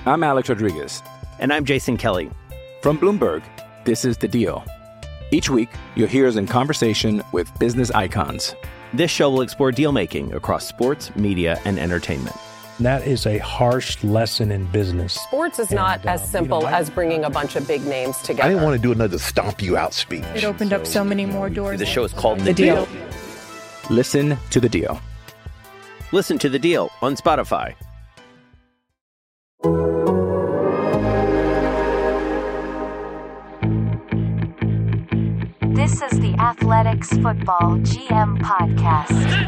I'm Alex Rodriguez. And I'm Jason Kelly. From Bloomberg, this is The Deal. Each week, you'll hear us in conversation with business icons. This show will explore deal-making across sports, media, and entertainment. That is a harsh lesson in business. Sports is not as simple as bringing a bunch of big names together. I didn't want to do another stomp you out speech. It opened up so many more doors. The show is called The Deal. Listen to The Deal. Listen to The Deal on Spotify. This is the Athletics Football GM Podcast.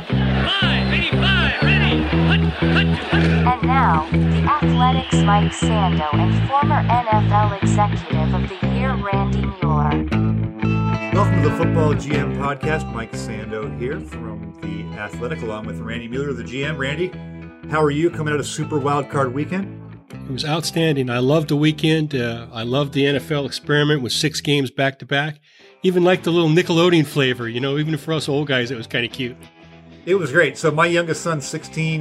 And now, the Athletics Mike Sando and former NFL Executive of the Year, Randy Mueller. Welcome to the Football GM Podcast. Mike Sando here from the Athletic, along with Randy Mueller, the GM. Randy, how are you coming out of Super Wildcard Weekend? It was outstanding. I loved the weekend. I loved the NFL experiment with 6 games back-to-back. Even like the little Nickelodeon flavor, you know, even for us old guys, it was kind of cute. It was great. So my youngest son's 16.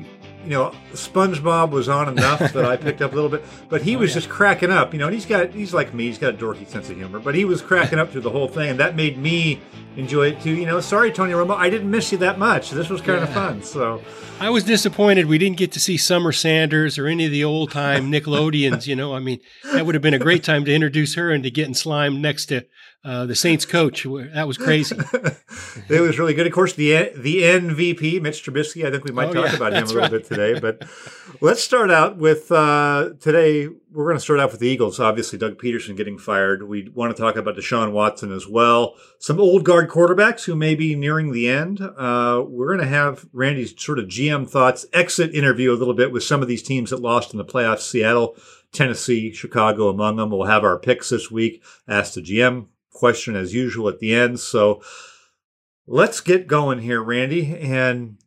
SpongeBob was on enough that I picked up a little bit, but he was just cracking up, and he's like me, he's got a dorky sense of humor, but he was cracking up through the whole thing, and that made me enjoy it too. Sorry, Tony Romo, I didn't miss you that much. This was kind of fun. So I was disappointed we didn't get to see Summer Sanders or any of the old time Nickelodeons. I mean, that would have been a great time to introduce her into getting slimed next to the Saints coach. That was crazy. It was really good. Of course, the MVP, Mitch Trubisky. I think we might talk about him a little bit today. But let's start out with today. We're going to start off with the Eagles. Obviously, Doug Peterson getting fired. We want to talk about Deshaun Watson as well. Some old guard quarterbacks who may be nearing the end. We're going to have Randy's sort of GM thoughts, exit interview a little bit with some of these teams that lost in the playoffs. Seattle, Tennessee, Chicago among them. We'll have our picks this week. Ask the GM question as usual at the end. So let's get going here, Randy. And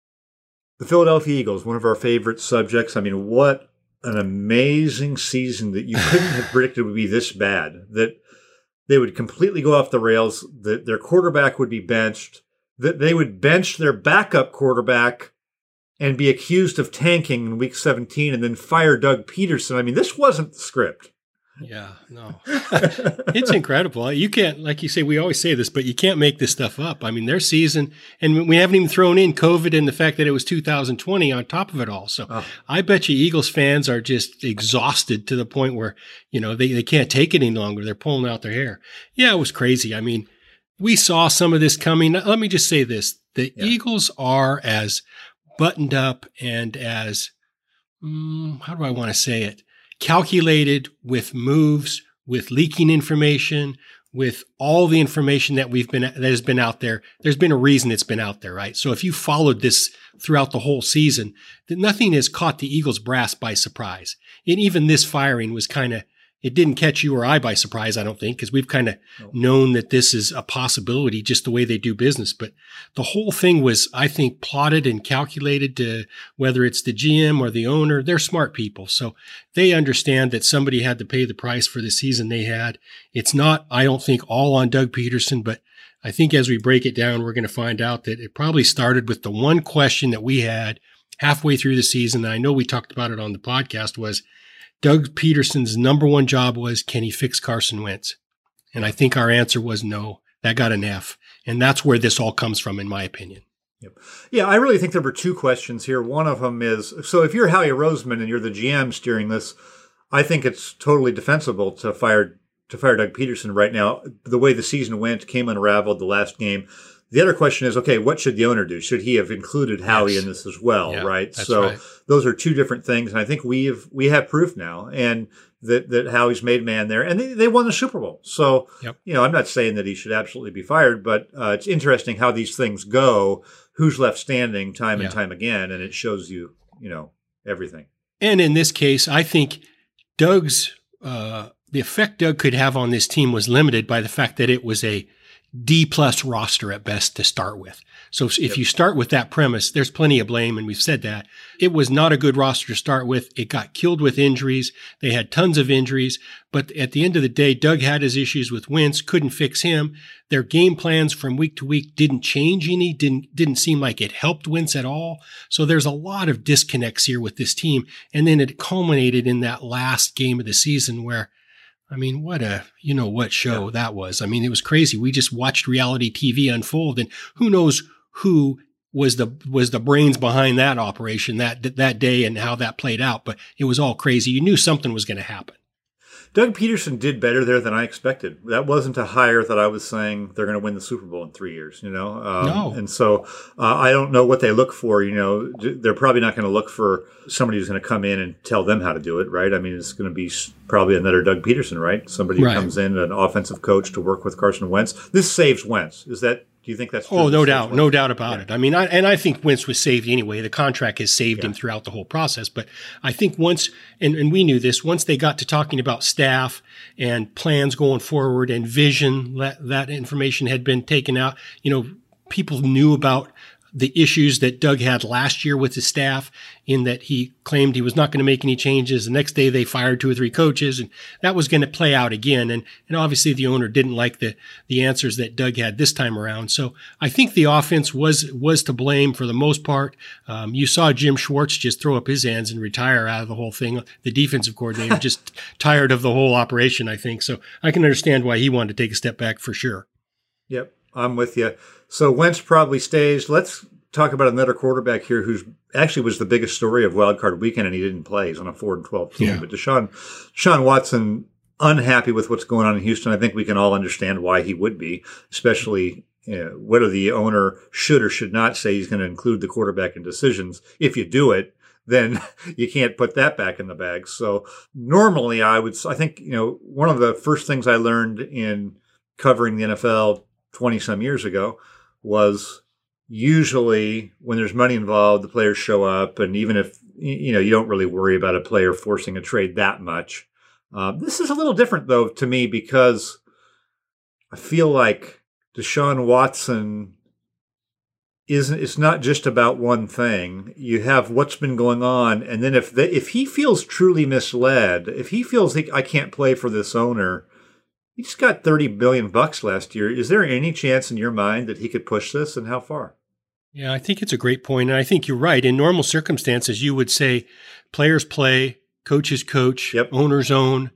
the Philadelphia Eagles, one of our favorite subjects. I mean, what an amazing season that you couldn't have predicted would be this bad, that they would completely go off the rails, that their quarterback would be benched, that they would bench their backup quarterback and be accused of tanking in week 17 and then fire Doug Peterson. I mean, this wasn't the script. Yeah, no. It's incredible. You can't, like you say, we always say this, but you can't make this stuff up. I mean, their season, and we haven't even thrown in COVID and the fact that it was 2020 on top of it all. So I bet you Eagles fans are just exhausted to the point where, they can't take it any longer. They're pulling out their hair. Yeah, it was crazy. I mean, we saw some of this coming. Let me just say this. The Eagles are as buttoned up and as, how do I want to say it? Calculated with moves, with leaking information, with all the information that has been out there. There's been a reason it's been out there, right? So if you followed this throughout the whole season, that nothing has caught the Eagles brass by surprise. And even this firing was it didn't catch you or I by surprise, I don't think, because we've kind of known that this is a possibility, just the way they do business. But the whole thing was, I think, plotted and calculated to whether it's the GM or the owner. They're smart people. So they understand that somebody had to pay the price for the season they had. It's not, I don't think, all on Doug Peterson, but I think as we break it down, we're going to find out that it probably started with the one question that we had halfway through the season. And I know we talked about it on the podcast, was Doug Peterson's number one job was, can he fix Carson Wentz? And I think our answer was no. That got an F. And that's where this all comes from, in my opinion. Yep. Yeah, I really think there were 2 questions here. One of them is, so if you're Howie Roseman and you're the GM steering this, I think it's totally defensible to fire Doug Peterson right now. The way the season went, came unraveled the last game. The other question is, okay, what should the owner do? Should he have included Howie in this as well, right? So right. Those are 2 different things, and I think we have proof now, and that Howie's made man there, and they won the Super Bowl. So, I'm not saying that he should absolutely be fired, but it's interesting how these things go, who's left standing time and time again, and it shows you, everything. And in this case, I think Doug's the effect Doug could have on this team was limited by the fact that it was a D+ roster at best to start with. So if you start with that premise, there's plenty of blame, and we've said that. It was not a good roster to start with. It got killed with injuries. They had tons of injuries. But at the end of the day, Doug had his issues with Wentz, couldn't fix him. Their game plans from week to week didn't change any, didn't seem like it helped Wentz at all. So there's a lot of disconnects here with this team. And then it culminated in that last game of the season where, I mean, what a, what show that was. I mean, it was crazy. We just watched reality TV unfold, and who knows who was the brains behind that operation that day and how that played out. But it was all crazy. You knew something was going to happen. Doug Peterson did better there than I expected. That wasn't a hire that I was saying they're going to win the Super Bowl in 3 years, No. And so I don't know what they look for. They're probably not going to look for somebody who's going to come in and tell them how to do it, right? I mean, it's going to be probably another Doug Peterson, right? Somebody who comes in, an offensive coach to work with Carson Wentz. This saves Wentz. Do you think that's true? Oh, no doubt about it. I mean, I think Wentz was saved anyway. The contract has saved him throughout the whole process. But I think once, and we knew this, once they got to talking about staff and plans going forward and vision, that information had been taken out. People knew about the issues that Doug had last year with his staff, in that he claimed he was not going to make any changes. The next day they fired 2 or 3 coaches, and that was going to play out again. And obviously the owner didn't like the answers that Doug had this time around. So I think the offense was to blame for the most part. You saw Jim Schwartz just throw up his hands and retire out of the whole thing. The defensive coordinator just tired of the whole operation, I think. So I can understand why he wanted to take a step back for sure. Yep, I'm with you. So Wentz probably stays. Let's talk about another quarterback here who's actually was the biggest story of Wild Card Weekend, and he didn't play. He's on a 4-12 team. Yeah. But Deshaun Watson, unhappy with what's going on in Houston. I think we can all understand why he would be, especially whether the owner should or should not say he's going to include the quarterback in decisions. If you do it, then you can't put that back in the bag. So normally I think, one of the first things I learned in covering the NFL 20-some years ago was usually when there's money involved, the players show up. And even if, you don't really worry about a player forcing a trade that much. This is a little different, though, to me, because I feel like Deshaun Watson it's not just about one thing. You have what's been going on. And then if he feels truly misled, if he feels like I can't play for this owner, he just got $30 billion last year. Is there any chance in your mind that he could push this, and how far? Yeah, I think it's a great point. And I think you're right. In normal circumstances, you would say players play, coaches coach, owners own,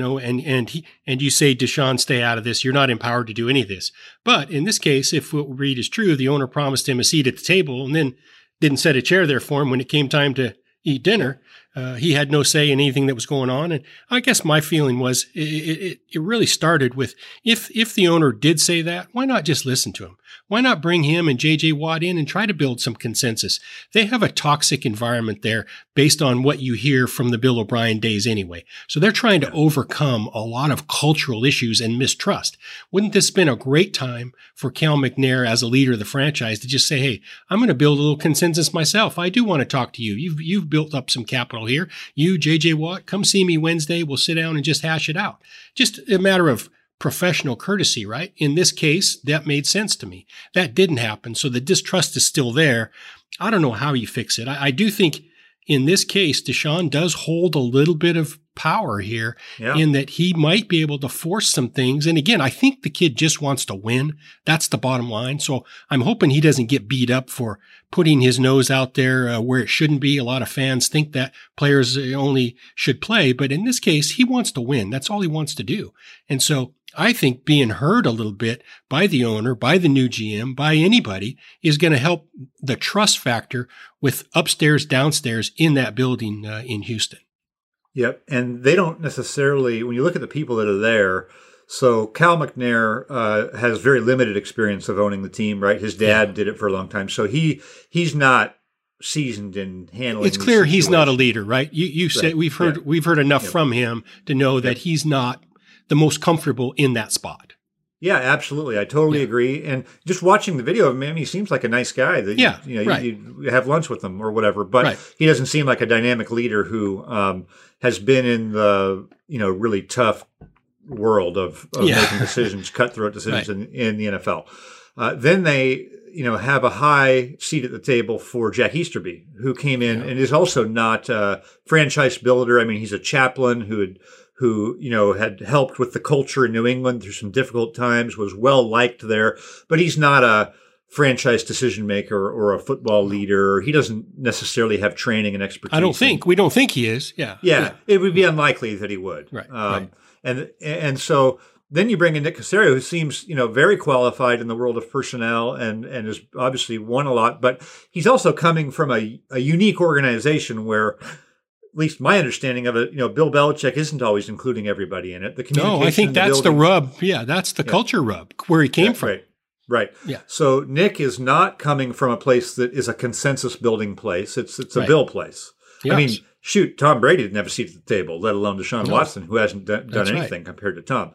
and you say, Deshaun, stay out of this. You're not empowered to do any of this. But in this case, if what we read is true, the owner promised him a seat at the table and then didn't set a chair there for him when it came time to eat dinner. He had no say in anything that was going on. And I guess my feeling was it really started with, if the owner did say that, why not just listen to him? Why not bring him and J.J. Watt in and try to build some consensus? They have a toxic environment there based on what you hear from the Bill O'Brien days anyway. So they're trying to overcome a lot of cultural issues and mistrust. Wouldn't this have been a great time for Cal McNair as a leader of the franchise to just say, hey, I'm going to build a little consensus myself. I do want to talk to you. You've built up some capital here. You, J.J. Watt, come see me Wednesday. We'll sit down and just hash it out. Just a matter of professional courtesy, right? In this case, that made sense to me. That didn't happen. So the distrust is still there. I don't know how you fix it. I do think in this case, Deshaun does hold a little bit of power here in that he might be able to force some things. And again, I think the kid just wants to win. That's the bottom line. So I'm hoping he doesn't get beat up for putting his nose out there where it shouldn't be. A lot of fans think that players only should play. But in this case, he wants to win. That's all he wants to do. And so I think being heard a little bit by the owner, by the new GM, by anybody is going to help the trust factor with upstairs, downstairs in that building in Houston. Yep. And they don't necessarily, when you look at the people that are there, so Cal McNair has very limited experience of owning the team, right? His dad did it for a long time. So he's not seasoned in handling. It's clear he's not a leader, right? You said we've heard enough from him to know that he's not the most comfortable in that spot. Yeah, absolutely. I totally agree. And just watching the video of him, he seems like a nice guy. That you have lunch with him or whatever. But he doesn't seem like a dynamic leader who has been in the really tough world of making decisions, cutthroat decisions in the NFL. Then they have a high seat at the table for Jack Easterby, who came in and is also not a franchise builder. I mean, he's a chaplain who had helped with the culture in New England through some difficult times, was well liked there, but he's not a franchise decision maker or a football leader. He doesn't necessarily have training and expertise. We don't think he is. Yeah. It would be unlikely that he would. Right. And so then you bring in Nick Caserio, who seems, very qualified in the world of personnel and has obviously won a lot, but he's also coming from a unique organization where, at least my understanding of it, Bill Belichick isn't always including everybody in it. The communication. No, I think that's the rub. Yeah, that's the culture rub where he came from. Right. Yeah. So Nick is not coming from a place that is a consensus building place. It's a Bill place. Yes. I mean, shoot, Tom Brady didn't have a seat at the table, let alone Deshaun Watson, who hasn't done anything compared to Tom.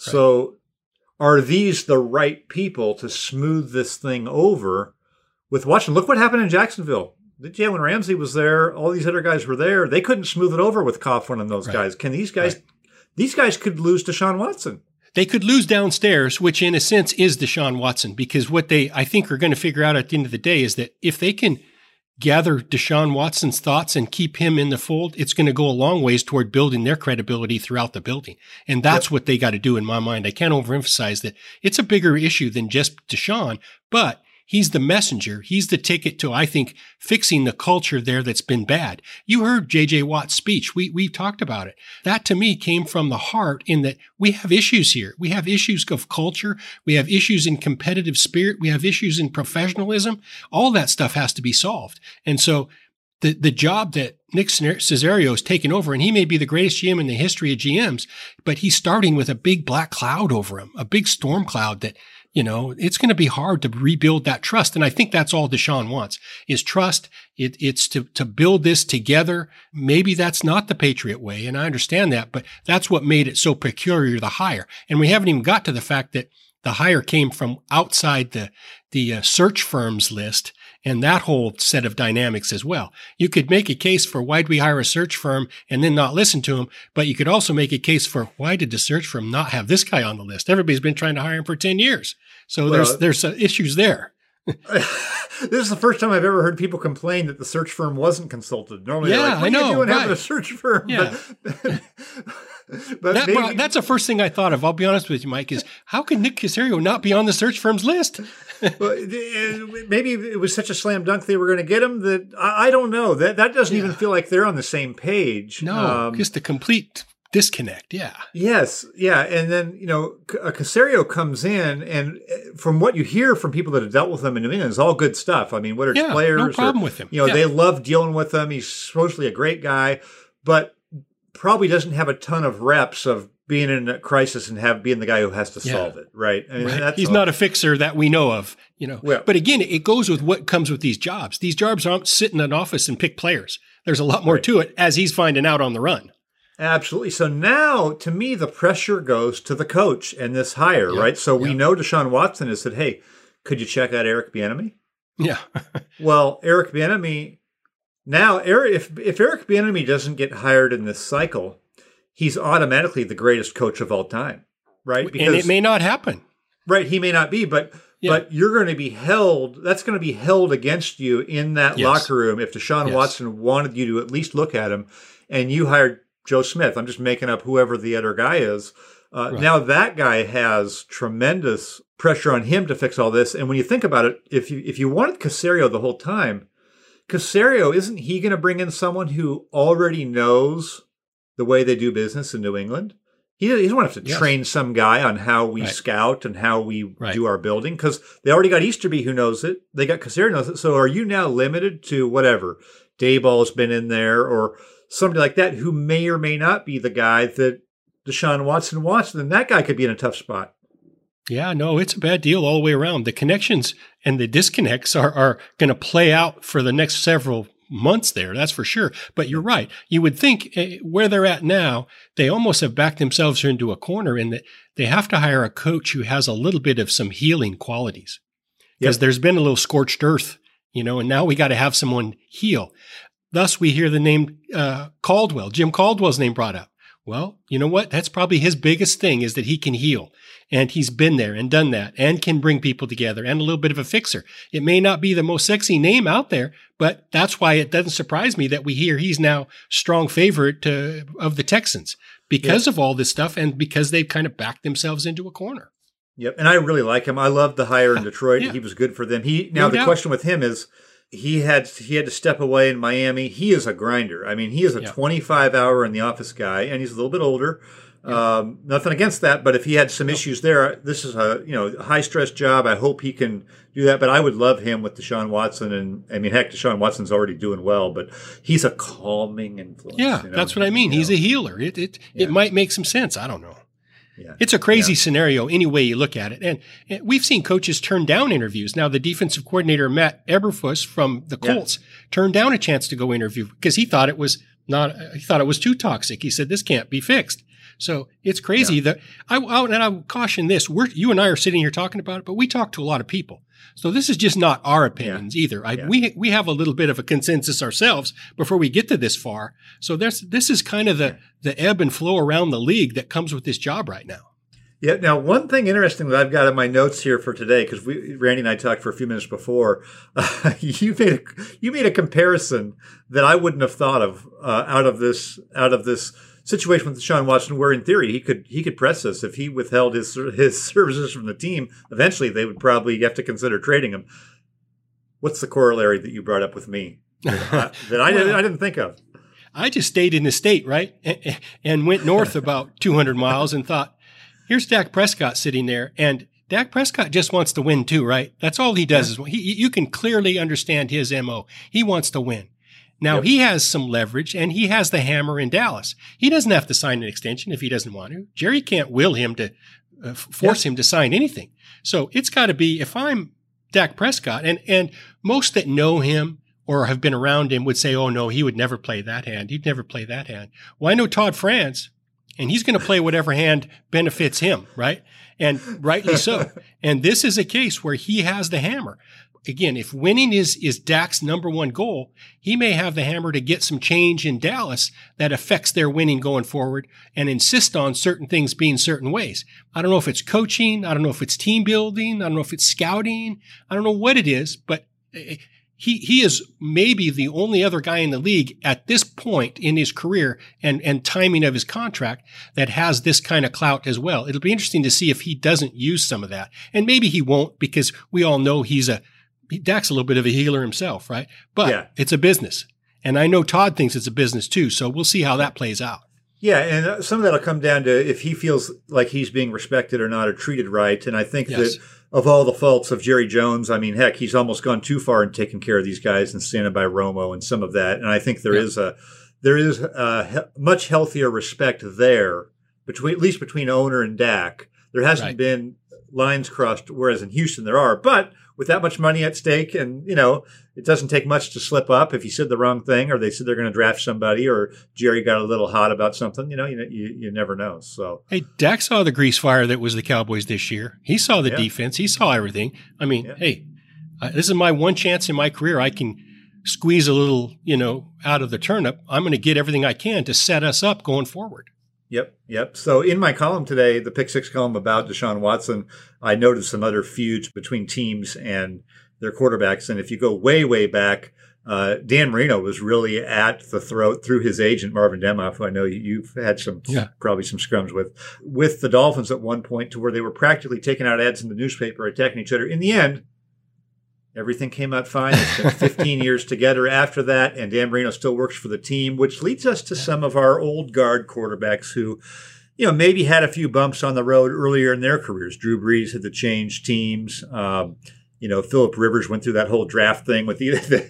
So are these the right people to smooth this thing over with Watson? Look what happened in Jacksonville. Jalen Ramsey was there. All these other guys were there. They couldn't smooth it over with Coughlin and those guys. Can these guys? These guys could lose Deshaun Watson. They could lose downstairs, which in a sense is Deshaun Watson, because what they, I think, are going to figure out at the end of the day is that if they can gather Deshaun Watson's thoughts and keep him in the fold, it's going to go a long ways toward building their credibility throughout the building. And that's what they got to do in my mind. I can't overemphasize that it's a bigger issue than just Deshaun, but he's the messenger. He's the ticket to, I think, fixing the culture there that's been bad. You heard J.J. Watt's speech. We talked about it. That, to me, came from the heart in that we have issues here. We have issues of culture. We have issues in competitive spirit. We have issues in professionalism. All that stuff has to be solved. And so the job that Nick Caserio has taken over, and he may be the greatest GM in the history of GMs, but he's starting with a big black cloud over him, a big storm cloud that, it's going to be hard to rebuild that trust. And I think that's all Deshaun wants is trust. It's to build this together. Maybe that's not the Patriot way. And I understand that, but that's what made it so peculiar, the hire. And we haven't even got to the fact that the hire came from outside the search firms list and that whole set of dynamics as well. You could make a case for why did we hire a search firm and then not listen to him, but you could also make a case for why did the search firm not have this guy on the list? Everybody's been trying to hire him for 10 years. So there's issues there. This is the first time I've ever heard people complain that the search firm wasn't consulted. Normally, they're like, what are you doing having a search firm? Yeah. But that's the first thing I thought of. I'll be honest with you, Mike, is how can Nick Caserio not be on the search firm's list? Well, maybe it was such a slam dunk they were going to get him that I don't know. That doesn't even feel like they're on the same page. No, just a complete disconnect. Yeah. Yes. Yeah. And then, Caserio comes in, and from what you hear from people that have dealt with him in New England, it's all good stuff. I mean, whether it's players, no problem with him. They love dealing with him. He's supposedly a great guy, but probably doesn't have a ton of reps of being in a crisis and being the guy who has to solve it. Right. I mean, he's not a fixer that we know of, Well, but again, it goes with what comes with these jobs. These jobs aren't sit in an office and pick players. There's a lot more to it, as he's finding out on the run. Absolutely. So now, to me, the pressure goes to the coach and this hire, right? So we know Deshaun Watson has said, hey, could you check out Eric Bieniemy? Yeah. Well, Eric Bieniemy, now, if Eric Bieniemy doesn't get hired in this cycle, he's automatically the greatest coach of all time, right? Because, and it may not happen. Right. He may not be, but you're going to be held, that's going to be held against you in that locker room if Deshaun Watson wanted you to at least look at him and you hired Joe Smith. I'm just making up whoever the other guy is. Now that guy has tremendous pressure on him to fix all this. And when you think about it, if you wanted Caserio the whole time, Caserio, isn't he going to bring in someone who already knows the way they do business in New England? He doesn't have to train some guy on how we scout and how we do our building, because they already got Easterby who knows it. They got Caserio knows it. So are you now limited to whatever? Dayball's been in there or somebody like that who may or may not be the guy that Deshaun Watson wants. Then that guy could be in a tough spot. Yeah, no, it's a bad deal all the way around. The connections and the disconnects are going to play out for the next several months there, that's for sure. But you're right. You would think where they're at now, they almost have backed themselves into a corner in that they have to hire a coach who has a little bit of some healing qualities. Because there's been a little scorched earth, and now we got to have someone heal. Thus, we hear the name Caldwell, Jim Caldwell's name brought up. Well, you know what? That's probably his biggest thing is that he can heal. And he's been there and done that and can bring people together and a little bit of a fixer. It may not be the most sexy name out there, but that's why it doesn't surprise me that we hear he's now strong favorite of the Texans because of all this stuff and because they've kind of backed themselves into a corner. Yep. And I really like him. I love the hire in Detroit. Yeah. He was good for them. The question with him is he had to step away in Miami. He is a grinder. I mean, he is a 25-hour in the office guy, and he's a little bit older. Nothing against that, but if he had some issues there, this is a high stress job. I hope he can do that. But I would love him with Deshaun Watson, and I mean, heck, Deshaun Watson's already doing well, but he's a calming influence. Yeah, that's what I mean. He's a healer. It might make some sense. I don't know. Yeah. It's a crazy scenario any way you look at it. And we've seen coaches turn down interviews. Now, the defensive coordinator, Matt Eberflus from the Colts, turned down a chance to go interview because he thought it was too toxic. He said, this can't be fixed. So it's crazy that I would caution this. You and I are sitting here talking about it, but we talk to a lot of people. So this is just not our opinions either. We have a little bit of a consensus ourselves before we get to this far. So this is kind of the ebb and flow around the league that comes with this job right now. Yeah. Now, one thing interesting that I've got in my notes here for today, because Randy and I talked for a few minutes before, you made a comparison that I wouldn't have thought of out of this situation with Deshaun Watson, where in theory he could press us if he withheld his services from the team. Eventually, they would probably have to consider trading him. What's the corollary that you brought up with me that I didn't think of? I just stayed in the state, right, and went north about 200 miles and thought, here's Dak Prescott sitting there, and Dak Prescott just wants to win too, right? That's all he does. You can clearly understand his MO. He wants to win. Now, he has some leverage, and he has the hammer in Dallas. He doesn't have to sign an extension if he doesn't want to. Jerry can't will him to force him to sign anything. So it's got to be, if I'm Dak Prescott, and most that know him or have been around him would say, oh, no, he would never play that hand. He'd never play that hand. Well, I know Todd France, and he's going to play whatever hand benefits him, right? And rightly so. And this is a case where he has the hammer. Again, if winning is Dak's number one goal, he may have the hammer to get some change in Dallas that affects their winning going forward and insist on certain things being certain ways. I don't know if it's coaching. I don't know if it's team building. I don't know if it's scouting. I don't know what it is, but he is maybe the only other guy in the league at this point in his career and timing of his contract that has this kind of clout as well. It'll be interesting to see if he doesn't use some of that. And maybe he won't, because we all know Dak's a little bit of a healer himself, right? But it's a business. And I know Todd thinks it's a business too. So we'll see how that plays out. Yeah. And some of that will come down to if he feels like he's being respected or not, or treated right. And I think that of all the faults of Jerry Jones, I mean, heck, he's almost gone too far in taking care of these guys and standing by Romo and some of that. And I think there is a much healthier respect there at least between owner and Dak. There hasn't been lines crossed, whereas in Houston there are. But with that much money at stake, and it doesn't take much to slip up if you said the wrong thing, or they said they're going to draft somebody, or Jerry got a little hot about something. You never know. So hey, Dak saw the grease fire that was the Cowboys this year. He saw the defense. He saw everything. I mean, hey, this is my one chance in my career. I can squeeze a little, out of the turnip. I'm going to get everything I can to set us up going forward. Yep. So in my column today, the Pick Six column about Deshaun Watson, I noted some other feuds between teams and their quarterbacks. And if you go way, way back, Dan Marino was really at the throat through his agent, Marvin Demoff, who I know you've had probably some scrums with the Dolphins at one point, to where they were practically taking out ads in the newspaper, attacking each other. In the end, everything came out fine. They spent 15 years together after that, and Dan Marino still works for the team, which leads us to some of our old guard quarterbacks who, maybe had a few bumps on the road earlier in their careers. Drew Brees had to change teams. Phillip Rivers went through that whole draft thing with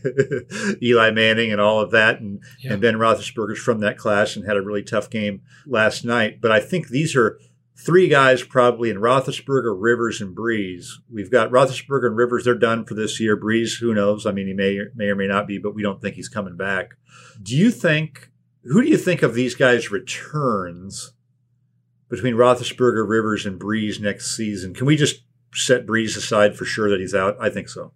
Eli Manning and all of that, and Ben Roethlisberger's from that class and had a really tough game last night. But I think these are three guys probably in Roethlisberger, Rivers, and Brees. We've got Roethlisberger and Rivers. They're done for this year. Brees, who knows? I mean, he may or may not be, but we don't think he's coming back. Who do you think of these guys' returns between Roethlisberger, Rivers, and Brees next season? Can we just set Brees aside for sure that he's out? I think so.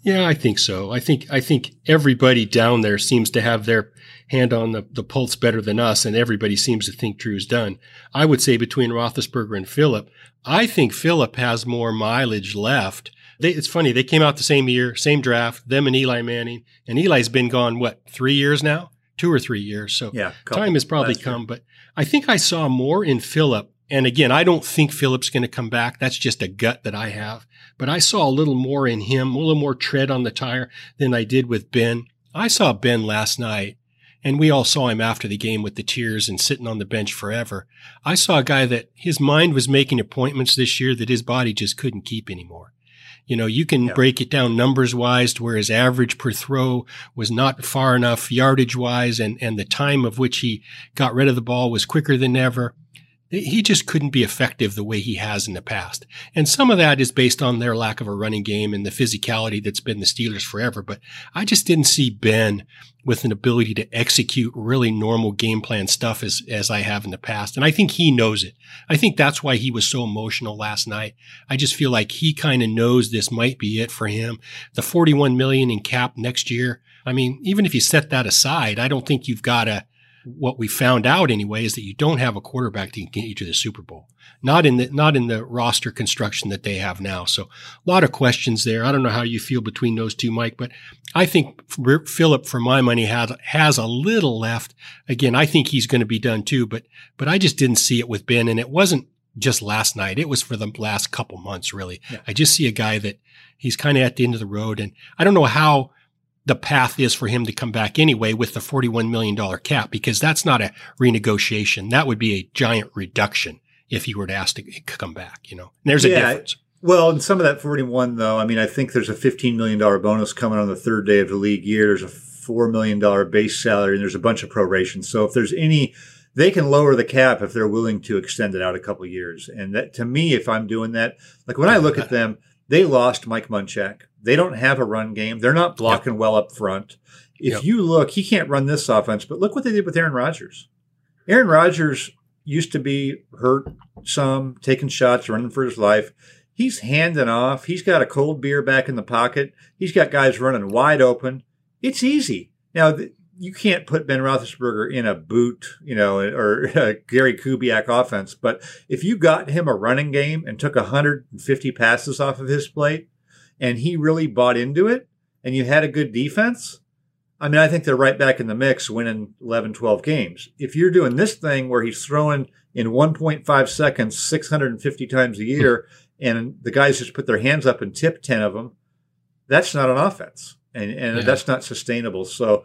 Yeah, I think so. I think everybody down there seems to have their hand on the pulse better than us, and everybody seems to think Drew's done. I would say between Roethlisberger and Phillip, I think Phillip has more mileage left. It's funny, they came out the same year, same draft, them and Eli Manning, and Eli's been gone, 3 years now? 2 or 3 years. So time has probably come, but I think I saw more in Phillip. And again, I don't think Phillip's going to come back. That's just a gut that I have. But I saw a little more in him, a little more tread on the tire than I did with Ben. I saw Ben last night, and we all saw him after the game with the tears and sitting on the bench forever. I saw a guy that his mind was making appointments this year that his body just couldn't keep anymore. You know, you can break it down numbers-wise to where his average per throw was not far enough yardage-wise, and the time of which he got rid of the ball was quicker than ever. He just couldn't be effective the way he has in the past. And some of that is based on their lack of a running game and the physicality that's been the Steelers forever. But I just didn't see Ben with an ability to execute really normal game plan stuff as I have in the past. And I think he knows it. I think that's why he was so emotional last night. I just feel like he kind of knows this might be it for him. The $41 million in cap next year. I mean, even if you set that aside, I don't think you've got to. What we found out anyway is that you don't have a quarterback that can get you to the Super Bowl. Not in the roster construction that they have now. So a lot of questions there. I don't know how you feel between those two, Mike, but I think Phillip, for my money, has a little left. Again, I think he's going to be done too, but I just didn't see it with Ben, and it wasn't just last night. It was for the last couple months, really. Yeah. I just see a guy that he's kind of at the end of the road, and I don't know how the path is for him to come back anyway with the $41 million cap, because that's not a renegotiation. That would be a giant reduction if he were to ask to come back, you know. And there's a difference. Well, and some of that 41, though, I mean, I think there's a $15 million bonus coming on the third day of the league year. There's a $4 million base salary, and there's a bunch of prorations. So if there's any, they can lower the cap if they're willing to extend it out a couple of years. And that, to me, if I'm doing that, like when I look at them, they lost Mike Munchak. They don't have a run game. They're not blocking well up front. If you look, he can't run this offense, but look what they did with Aaron Rodgers. Aaron Rodgers used to be hurt some, taking shots, running for his life. He's handing off. He's got a cold beer back in the pocket. He's got guys running wide open. It's easy. Now, you can't put Ben Roethlisberger in a boot, you know, or a Gary Kubiak offense. But if you got him a running game and took 150 passes off of his plate, and he really bought into it, and you had a good defense, I mean, I think they're right back in the mix, winning 11, 12 games. If you're doing this thing where he's throwing in 1.5 seconds 650 times a year, and the guys just put their hands up and tip 10 of them, that's not an offense, and that's not sustainable. So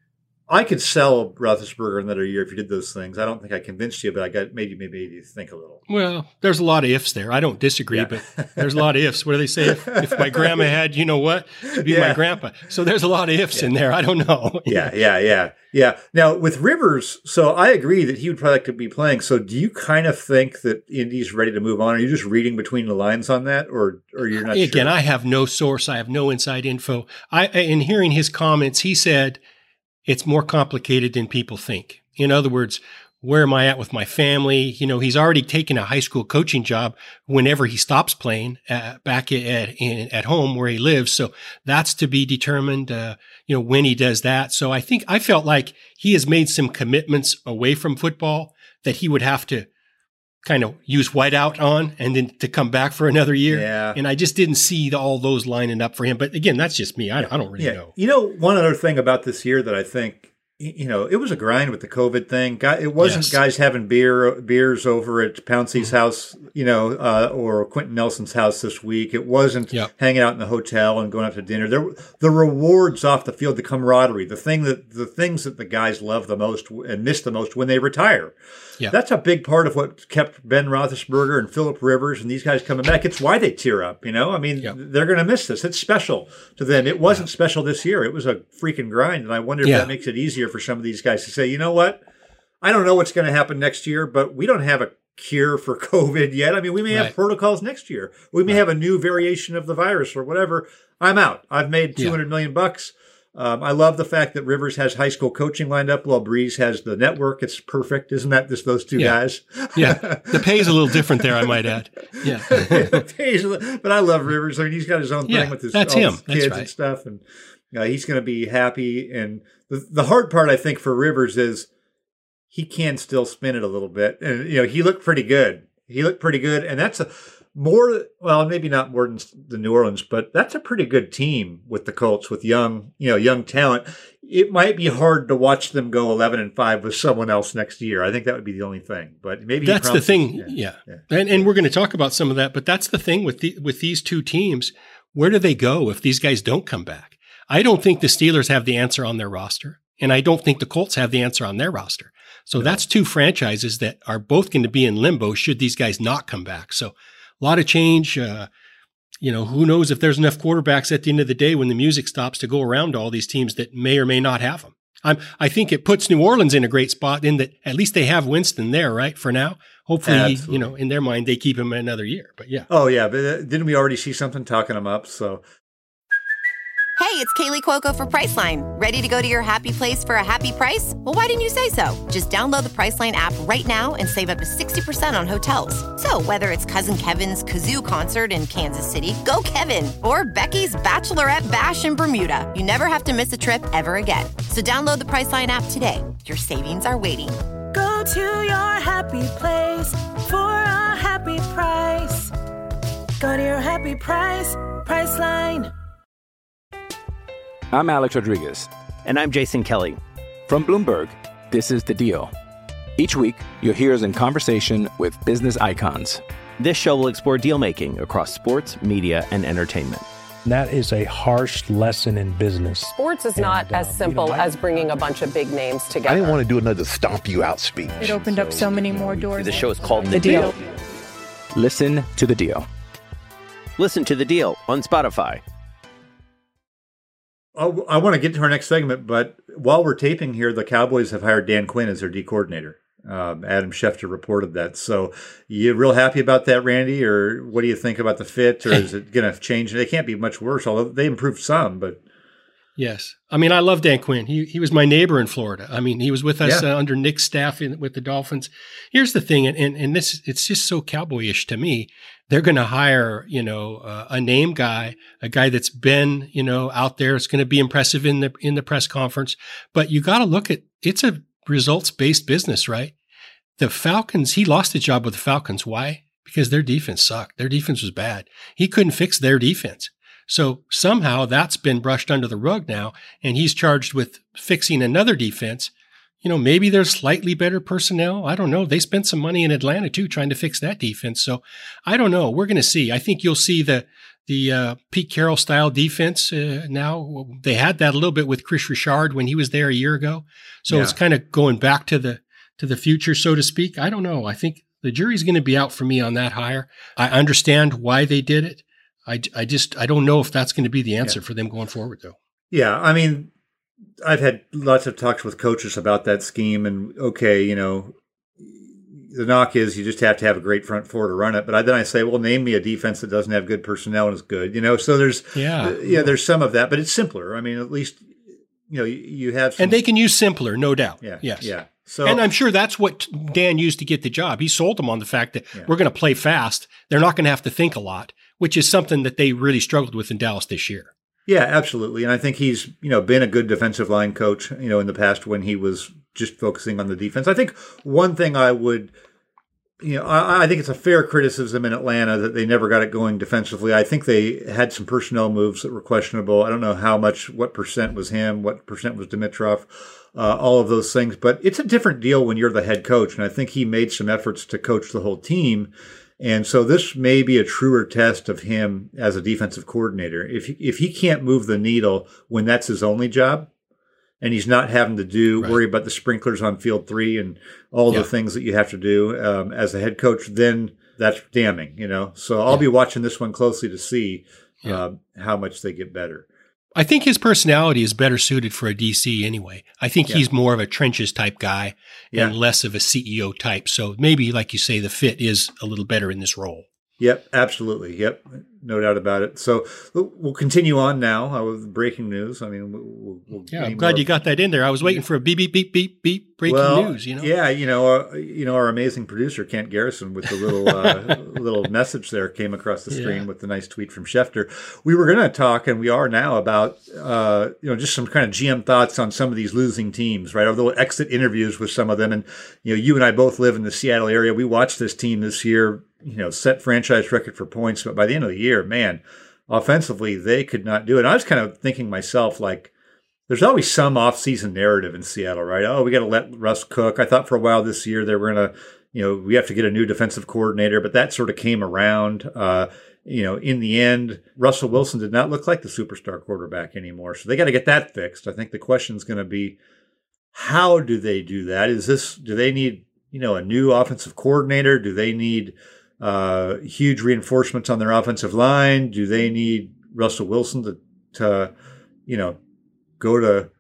I could sell Roethlisberger another year if you did those things. I don't think I convinced you, but I got maybe you think a little. Well, there's a lot of ifs there. I don't disagree, but there's a lot of ifs. What do they say? If my grandma had, you know what, it'd be my grandpa. So there's a lot of ifs in there. I don't know. Yeah. Now with Rivers, so I agree that he would probably like to be playing. So do you kind of think that Indy's ready to move on? Are you just reading between the lines on that, or you're not? Again, sure? I have no source. I have no inside info. In hearing his comments, he said it's more complicated than people think. In other words, where am I at with my family? You know, he's already taken a high school coaching job whenever he stops playing back at home where he lives. So that's to be determined, you know, when he does that. So I felt like he has made some commitments away from football that he would have to kind of use whiteout on and then to come back for another year. Yeah. And I just didn't see all those lining up for him. But again, that's just me. I don't really know. You know, one other thing about this year that I think, you know, it was a grind with the COVID thing. It wasn't guys having beers over at Pouncey's house, you know, or Quentin Nelson's house this week. It wasn't hanging out in the hotel and going out to dinner. The rewards off the field, the camaraderie, the things that the guys love the most and miss the most when they retire. Yeah. That's a big part of what kept Ben Roethlisberger and Phillip Rivers and these guys coming back. It's why they tear up, you know? I mean, they're going to miss this. It's special to them. It wasn't special this year. It was a freaking grind. And I wonder if that makes it easier for some of these guys to say, you know what? I don't know what's going to happen next year, but we don't have a cure for COVID yet. I mean, we may have protocols next year. We may have a new variation of the virus or whatever. I'm out. I've made $200 million. I love the fact that Rivers has high school coaching lined up while Breeze has the network. It's perfect. Isn't that just those two guys? Yeah. The pay is a little different there, I might add. Yeah. But I love Rivers. I mean, he's got his own thing with his, that's all him. his kids That's right. and stuff. And he's going to be happy. And the hard part, I think, for Rivers is he can still spin it a little bit. And, he looked pretty good. And that's maybe not more than the New Orleans, but that's a pretty good team with the Colts, with young talent. It might be hard to watch them go 11-5 with someone else next year. I think that would be the only thing. But maybe that's the thing. Yeah. And we're going to talk about some of that. But that's the thing with these two teams. Where do they go if these guys don't come back? I don't think the Steelers have the answer on their roster, and I don't think the Colts have the answer on their roster. So that's two franchises that are both going to be in limbo should these guys not come back. So a lot of change. Who knows if there's enough quarterbacks at the end of the day when the music stops to go around to all these teams that may or may not have them. I think it puts New Orleans in a great spot in that at least they have Winston there, right, for now. Hopefully, in their mind, they keep him another year. But yeah. Oh, yeah. But didn't we already see something talking him up? So. Hey, it's Kaylee Cuoco for Priceline. Ready to go to your happy place for a happy price? Well, why didn't you say so? Just download the Priceline app right now and save up to 60% on hotels. So whether it's Cousin Kevin's Kazoo Concert in Kansas City, go Kevin, or Becky's Bachelorette Bash in Bermuda, you never have to miss a trip ever again. So download the Priceline app today. Your savings are waiting. Go to your happy place for a happy price. Go to your happy price, Priceline. I'm Alex Rodriguez. And I'm Jason Kelly. From Bloomberg, this is The Deal. Each week, you'll hear us in conversation with business icons. This show will explore deal-making across sports, media, and entertainment. That is a harsh lesson in business. Sports is not as simple as bringing a bunch of big names together. I didn't want to do another stomp you out speech. It opened up so many more doors. The show is called The Deal. Listen to The Deal. Listen to The Deal on Spotify. I want to get to our next segment, but while we're taping here, the Cowboys have hired Dan Quinn as their D coordinator. Adam Schefter reported that. So you real happy about that, Randy? Or what do you think about the fit? Or is it going to change? They can't be much worse, although they improved some. But yes. I mean, I love Dan Quinn. He was my neighbor in Florida. I mean, he was with us under Nick's staff with the Dolphins. Here's the thing, and this, it's just so cowboyish to me. They're going to hire, a name guy, a guy that's been, out there. It's going to be impressive in the press conference. But you got to look at, it's a results-based business, right? The Falcons, he lost his job with the Falcons. Why? Because their defense sucked. Their defense was bad. He couldn't fix their defense. So somehow that's been brushed under the rug now, and he's charged with fixing another defense. Maybe there's slightly better personnel. I don't know. They spent some money in Atlanta too, trying to fix that defense. So I don't know. We're going to see. I think you'll see the Pete Carroll style defense now. They had that a little bit with Chris Richard when he was there a year ago. So it's kind of going back to the future, so to speak. I don't know. I think the jury's going to be out for me on that hire. I understand why they did it. I don't know if that's going to be the answer for them going forward, though. Yeah, I mean, I've had lots of talks with coaches about that scheme, and the knock is you just have to have a great front four to run it. But then I say, well, name me a defense that doesn't have good personnel and is good. So there's there's some of that, but it's simpler. I mean, at least you have some, and they can use simpler, no doubt. Yeah. So, and I'm sure that's what Dan used to get the job. He sold them on the fact that we're going to play fast. They're not going to have to think a lot, which is something that they really struggled with in Dallas this year. Yeah, absolutely. And I think he's, been a good defensive line coach, in the past when he was just focusing on the defense. I think one thing I would, I think it's a fair criticism in Atlanta that they never got it going defensively. I think they had some personnel moves that were questionable. I don't know what percent was him, what percent was Dimitroff, all of those things. But it's a different deal when you're the head coach. And I think he made some efforts to coach the whole team. And so this may be a truer test of him as a defensive coordinator. If he can't move the needle when that's his only job, and he's not having to worry about the sprinklers on field 3 and all the things that you have to do as a head coach, then that's damning, So I'll be watching this one closely to see how much they get better. I think his personality is better suited for a DC anyway. I think he's more of a trenches type guy and less of a CEO type. So maybe, like you say, the fit is a little better in this role. Yep, absolutely. Yep. no doubt about it. So we'll continue on now with breaking news. I mean, we'll I'm glad you got that in there. I was waiting for a beep, beep, beep, beep, beep, breaking news, Yeah, our amazing producer, Kent Garrison, with the little little message there came across the screen with the nice tweet from Schefter. We were going to talk, and we are now, about, just some kind of GM thoughts on some of these losing teams, right? Although exit interviews with some of them. And, you and I both live in the Seattle area. We watched this team this year, set franchise record for points, but by the end of the year, man, offensively, they could not do it. And I was kind of thinking myself, like, there's always some off-season narrative in Seattle, right? Oh, we got to let Russ cook. I thought for a while this year they were going to, we have to get a new defensive coordinator, but that sort of came around. In the end, Russell Wilson did not look like the superstar quarterback anymore. So they got to get that fixed. I think the question is going to be, how do they do that? Do they need, a new offensive coordinator? Do they need huge reinforcements on their offensive line? Do they need Russell Wilson to go to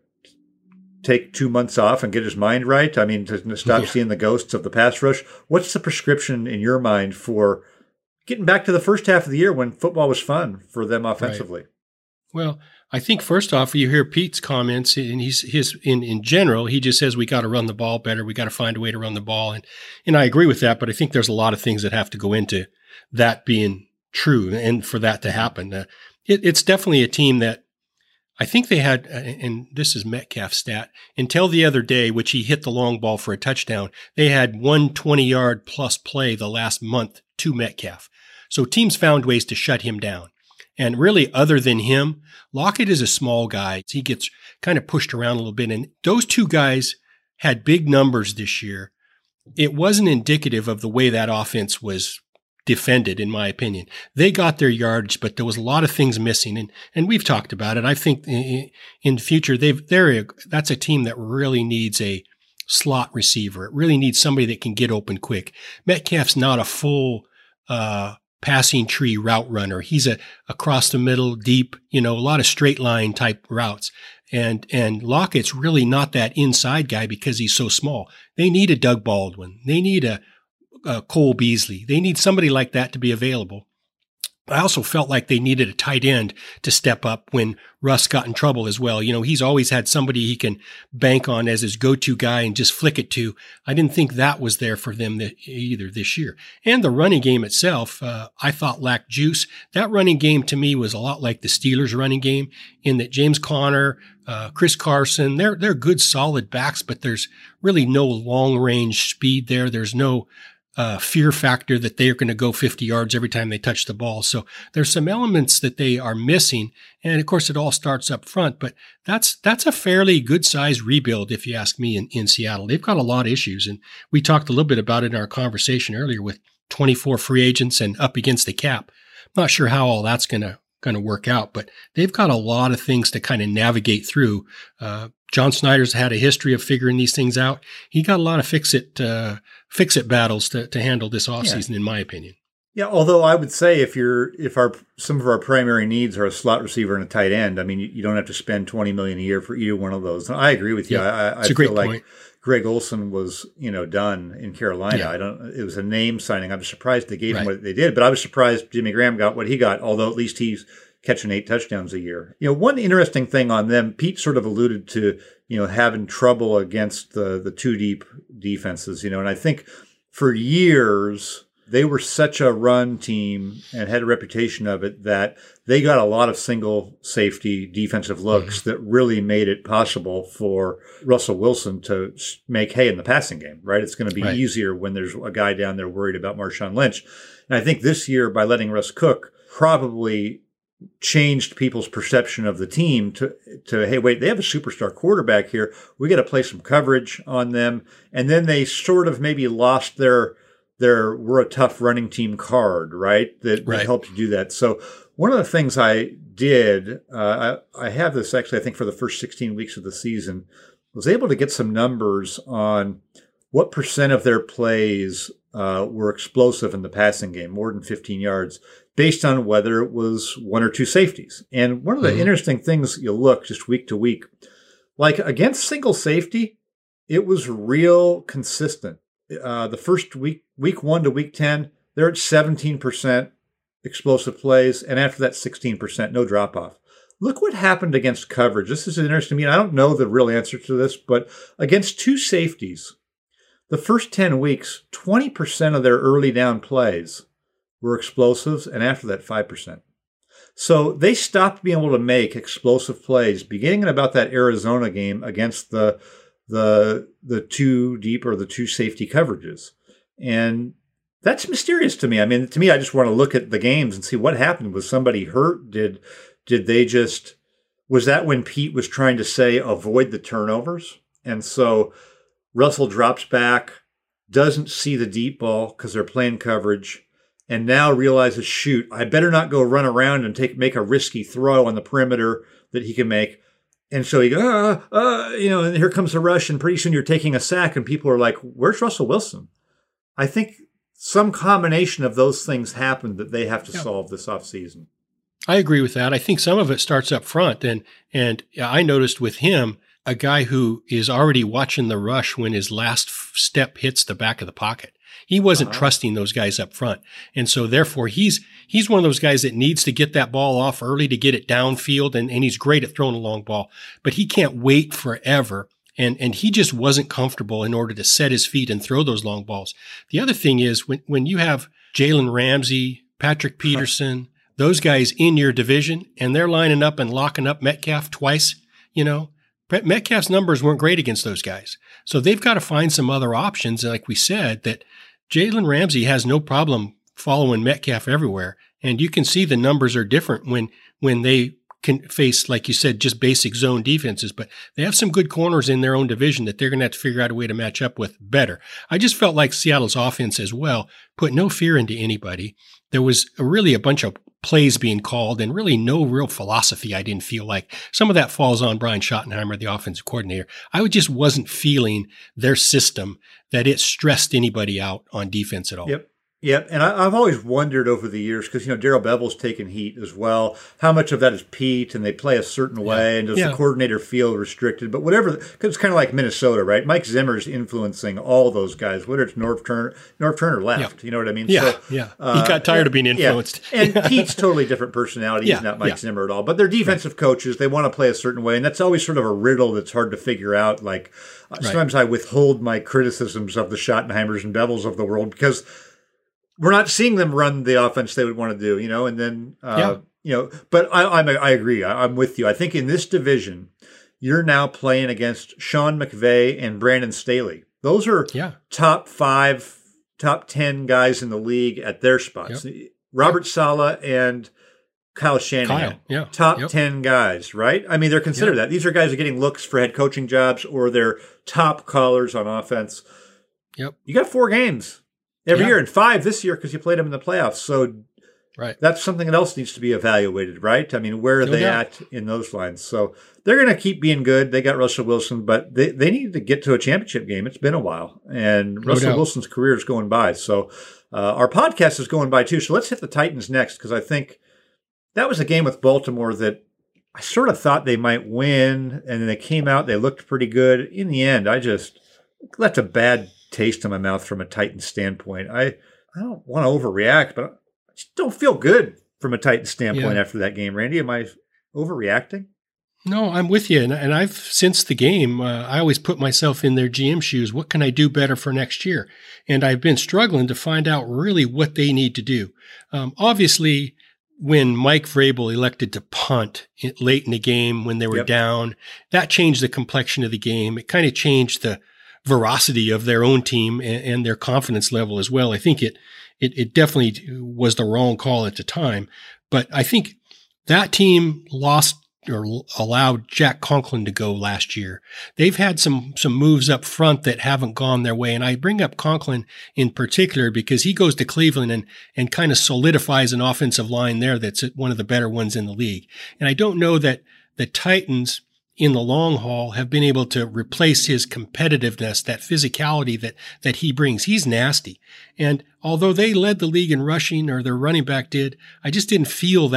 take 2 months off and get his mind right? I mean, to stop seeing the ghosts of the pass rush. What's the prescription in your mind for getting back to the first half of the year when football was fun for them offensively? Right. Well, I think first off, you hear Pete's comments, and in general, he just says we got to run the ball better. We got to find a way to run the ball, and I agree with that. But I think there's a lot of things that have to go into that being true, and for that to happen, it's definitely a team that I think they had. And this is Metcalf's stat until the other day, which he hit the long ball for a touchdown. They had 120-yard plus play the last month to Metcalf, so teams found ways to shut him down. And really, other than him, Lockett is a small guy. He gets kind of pushed around a little bit. And those two guys had big numbers this year. It wasn't indicative of the way that offense was defended, in my opinion. They got their yardage, but there was a lot of things missing. And we've talked about it. I think in the future, that's a team that really needs a slot receiver. It really needs somebody that can get open quick. Metcalf's not a full passing tree route runner. He's a across the middle, deep, a lot of straight line type routes. And Lockett's really not that inside guy because he's so small. They need a Doug Baldwin. They need a Cole Beasley. They need somebody like that to be available. I also felt like they needed a tight end to step up when Russ got in trouble as well. He's always had somebody he can bank on as his go-to guy and just flick it to. I didn't think that was there for them either this year. And the running game itself, I thought lacked juice. That running game to me was a lot like the Steelers' running game in that James Conner, Chris Carson, they're good, solid backs, but there's really no long-range speed there. There's no fear factor that they are going to go 50 yards every time they touch the ball. So there's some elements that they are missing. And of course, it all starts up front, but that's a fairly good sized rebuild, if you ask me, in Seattle. They've got a lot of issues. And we talked a little bit about it in our conversation earlier with 24 free agents and up against the cap. I'm not sure how all that's going to work out, but they've got a lot of things to kind of navigate through. John Snyder's had a history of figuring these things out. He got a lot of fix-it battles to handle this offseason, in my opinion. Yeah, although I would say if some of our primary needs are a slot receiver and a tight end, I mean, you don't have to spend $20 million a year for either one of those. And I agree with you. Yeah, I feel like Greg Olsen was, done in Carolina. Yeah. It was a name signing. I'm surprised they gave him what they did, but I was surprised Jimmy Graham got what he got, although at least he's catching 8 touchdowns a year. One interesting thing on them, Pete sort of alluded to, having trouble against the two deep defenses, and I think for years they were such a run team and had a reputation of it that they got a lot of single safety defensive looks that really made it possible for Russell Wilson to make hay in the passing game, right? It's going to be easier when there's a guy down there worried about Marshawn Lynch. And I think this year, by letting Russ cook, probably changed people's perception of the team to hey, wait, they have a superstar quarterback here. We got to play some coverage on them. And then they sort of maybe lost their we're a tough running team card, right? That helped you do that. So one of the things I did, I have this actually, I think for the first 16 weeks of the season, was able to get some numbers on what percent of their plays were explosive in the passing game, more than 15 yards, based on whether it was one or two safeties. And one of the interesting things you look just week to week, like against single safety, it was real consistent. The first week 1 to week 10, they're at 17% explosive plays, and after that 16%, no drop-off. Look what happened against coverage. This is interesting to me. I don't know the real answer to this, but against two safeties, the first 10 weeks, 20% of their early down plays were explosives, and after that, 5%. So they stopped being able to make explosive plays beginning in about that Arizona game against the two deep or the two safety coverages. And that's mysterious to me. I mean, to me, I just want to look at the games and see what happened. Was somebody hurt? Did they just, was that when Pete was trying to say avoid the turnovers? And so Russell drops back, doesn't see the deep ball because they're playing coverage, and now realizes, shoot, I better not go run around and make a risky throw on the perimeter that he can make. And so he goes, and here comes the rush, and pretty soon you're taking a sack, and people are like, where's Russell Wilson? I think some combination of those things happened that they have to solve this offseason. I agree with that. I think some of it starts up front, and I noticed with him, a guy who is already watching the rush when his last step hits the back of the pocket. He wasn't trusting those guys up front. And so therefore he's one of those guys that needs to get that ball off early to get it downfield. And he's great at throwing a long ball, but he can't wait forever. And he just wasn't comfortable in order to set his feet and throw those long balls. The other thing is when you have Jalen Ramsey, Patrick Peterson, those guys in your division, and they're lining up and locking up Metcalf twice, Metcalf's numbers weren't great against those guys. So they've got to find some other options. Like we said, that Jalen Ramsey has no problem following Metcalf everywhere. And you can see the numbers are different when they can face, like you said, just basic zone defenses. But they have some good corners in their own division that they're going to have to figure out a way to match up with better. I just felt like Seattle's offense as well put no fear into anybody. There was really a bunch of plays being called and really no real philosophy. I didn't feel like some of that falls on Brian Schottenheimer, the offensive coordinator. I just wasn't feeling their system that it stressed anybody out on defense at all. Yep. And I've always wondered over the years, because, Darrell Bevel's taken heat as well, how much of that is Pete and they play a certain way, and does the coordinator feel restricted? But whatever, because it's kind of like Minnesota, right? Mike Zimmer's influencing all those guys, whether it's Norv Turner left, you know what I mean? Yeah, he got tired of being influenced. Yeah. And Pete's totally different personality. He's not Mike Zimmer at all. But they're defensive coaches. They want to play a certain way, and that's always sort of a riddle that's hard to figure out. Like, sometimes I withhold my criticisms of the Schottenheimers and Bevels of the world because we're not seeing them run the offense they would want to do, and then, but I agree. I'm with you. I think in this division, you're now playing against Sean McVay and Brandon Staley. Those are top 5, top 10 guys in the league at their spots. Robert Saleh and Kyle Shanahan, top 10 guys, right? I mean, they're considered that. These are guys who are getting looks for head coaching jobs, or they're top callers on offense. Yep. You got 4 games every year, and 5 this year because you played them in the playoffs. So that's something that else needs to be evaluated, right? I mean, where are they at in those lines? So they're going to keep being good. They got Russell Wilson, but they need to get to a championship game. It's been a while, and Russell Wilson's career is going by. So our podcast is going by too. So let's hit the Titans next, because I think that was a game with Baltimore that I sort of thought they might win, and then they came out, they looked pretty good. In the end, I just left a bad taste in my mouth from a Titans standpoint. I don't want to overreact, but I just don't feel good from a Titans standpoint after that game. Randy, am I overreacting? No, I'm with you. And I've, since the game, I always put myself in their GM shoes. What can I do better for next year? And I've been struggling to find out really what they need to do. Obviously, when Mike Vrabel elected to punt late in the game when they were down, that changed the complexion of the game. It kind of changed the veracity of their own team and their confidence level as well. I think it definitely was the wrong call at the time. But I think that team lost or allowed Jack Conklin to go last year. They've had some moves up front that haven't gone their way. And I bring up Conklin in particular because he goes to Cleveland and kind of solidifies an offensive line there that's one of the better ones in the league. And I don't know that the Titans in the long haul have been able to replace his competitiveness, that physicality that he brings. He's nasty. And although they led the league in rushing, or their running back did, I just didn't feel that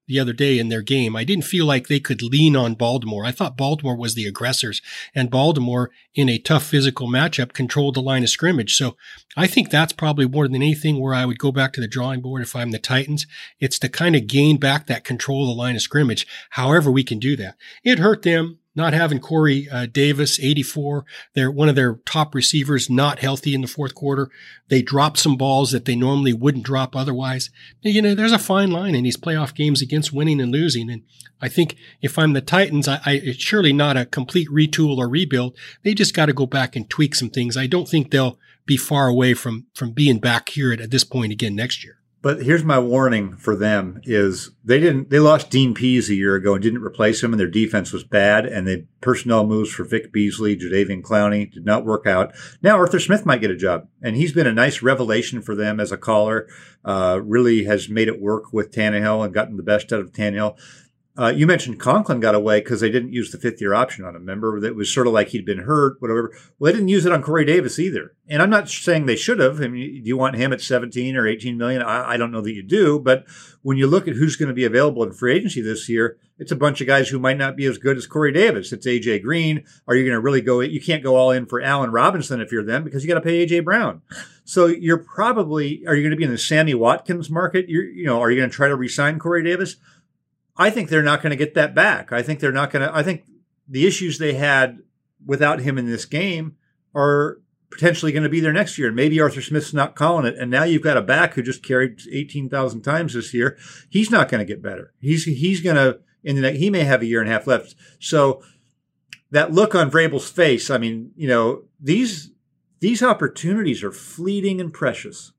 the other day in their game. I didn't feel like they could lean on Baltimore. I thought Baltimore was the aggressors, and Baltimore, in a tough physical matchup, controlled the line of scrimmage. So I think that's probably more than anything where I would go back to the drawing board if I'm the Titans. It's to kind of gain back that control of the line of scrimmage, however we can do that. It hurt them not having Corey Davis, 84. They're one of their top receivers, not healthy in the fourth quarter. They dropped some balls that they normally wouldn't drop otherwise. You know, there's a fine line in these playoff games against winning and losing. And I think if I'm the Titans, it's surely not a complete retool or rebuild. They just got to go back and tweak some things. I don't think they'll be far away from being back here at this point again next year. But here's my warning for them is they lost Dean Pease a year ago and didn't replace him, and their defense was bad, and the personnel moves for Vic Beasley, Jadeveon Clowney did not work out. Now Arthur Smith might get a job, and he's been a nice revelation for them as a caller, really has made it work with Tannehill and gotten the best out of Tannehill. You mentioned Conklin got away because they didn't use the fifth-year option on him. Remember, that was sort of like he'd been hurt, whatever. Well, they didn't use it on Corey Davis either. And I'm not saying they should have. I mean, do you want him at 17 or 18 million? I don't know that you do. But when you look at who's going to be available in free agency this year, it's a bunch of guys who might not be as good as Corey Davis. It's A.J. Green. Are you going to really go? You can't go all in for Allen Robinson if you're them because you got to pay A.J. Brown. So are you going to be in the Sammy Watkins market? Are you going to try to re-sign Corey Davis? I think they're not going to get that back. I think the issues they had without him in this game are potentially going to be there next year. And maybe Arthur Smith's not calling it. And now you've got a back who just carried 18,000 times this year. He's not going to get better. He's going to, he may have a year and a half left. So that look on Vrabel's face, I mean, these opportunities are fleeting and precious,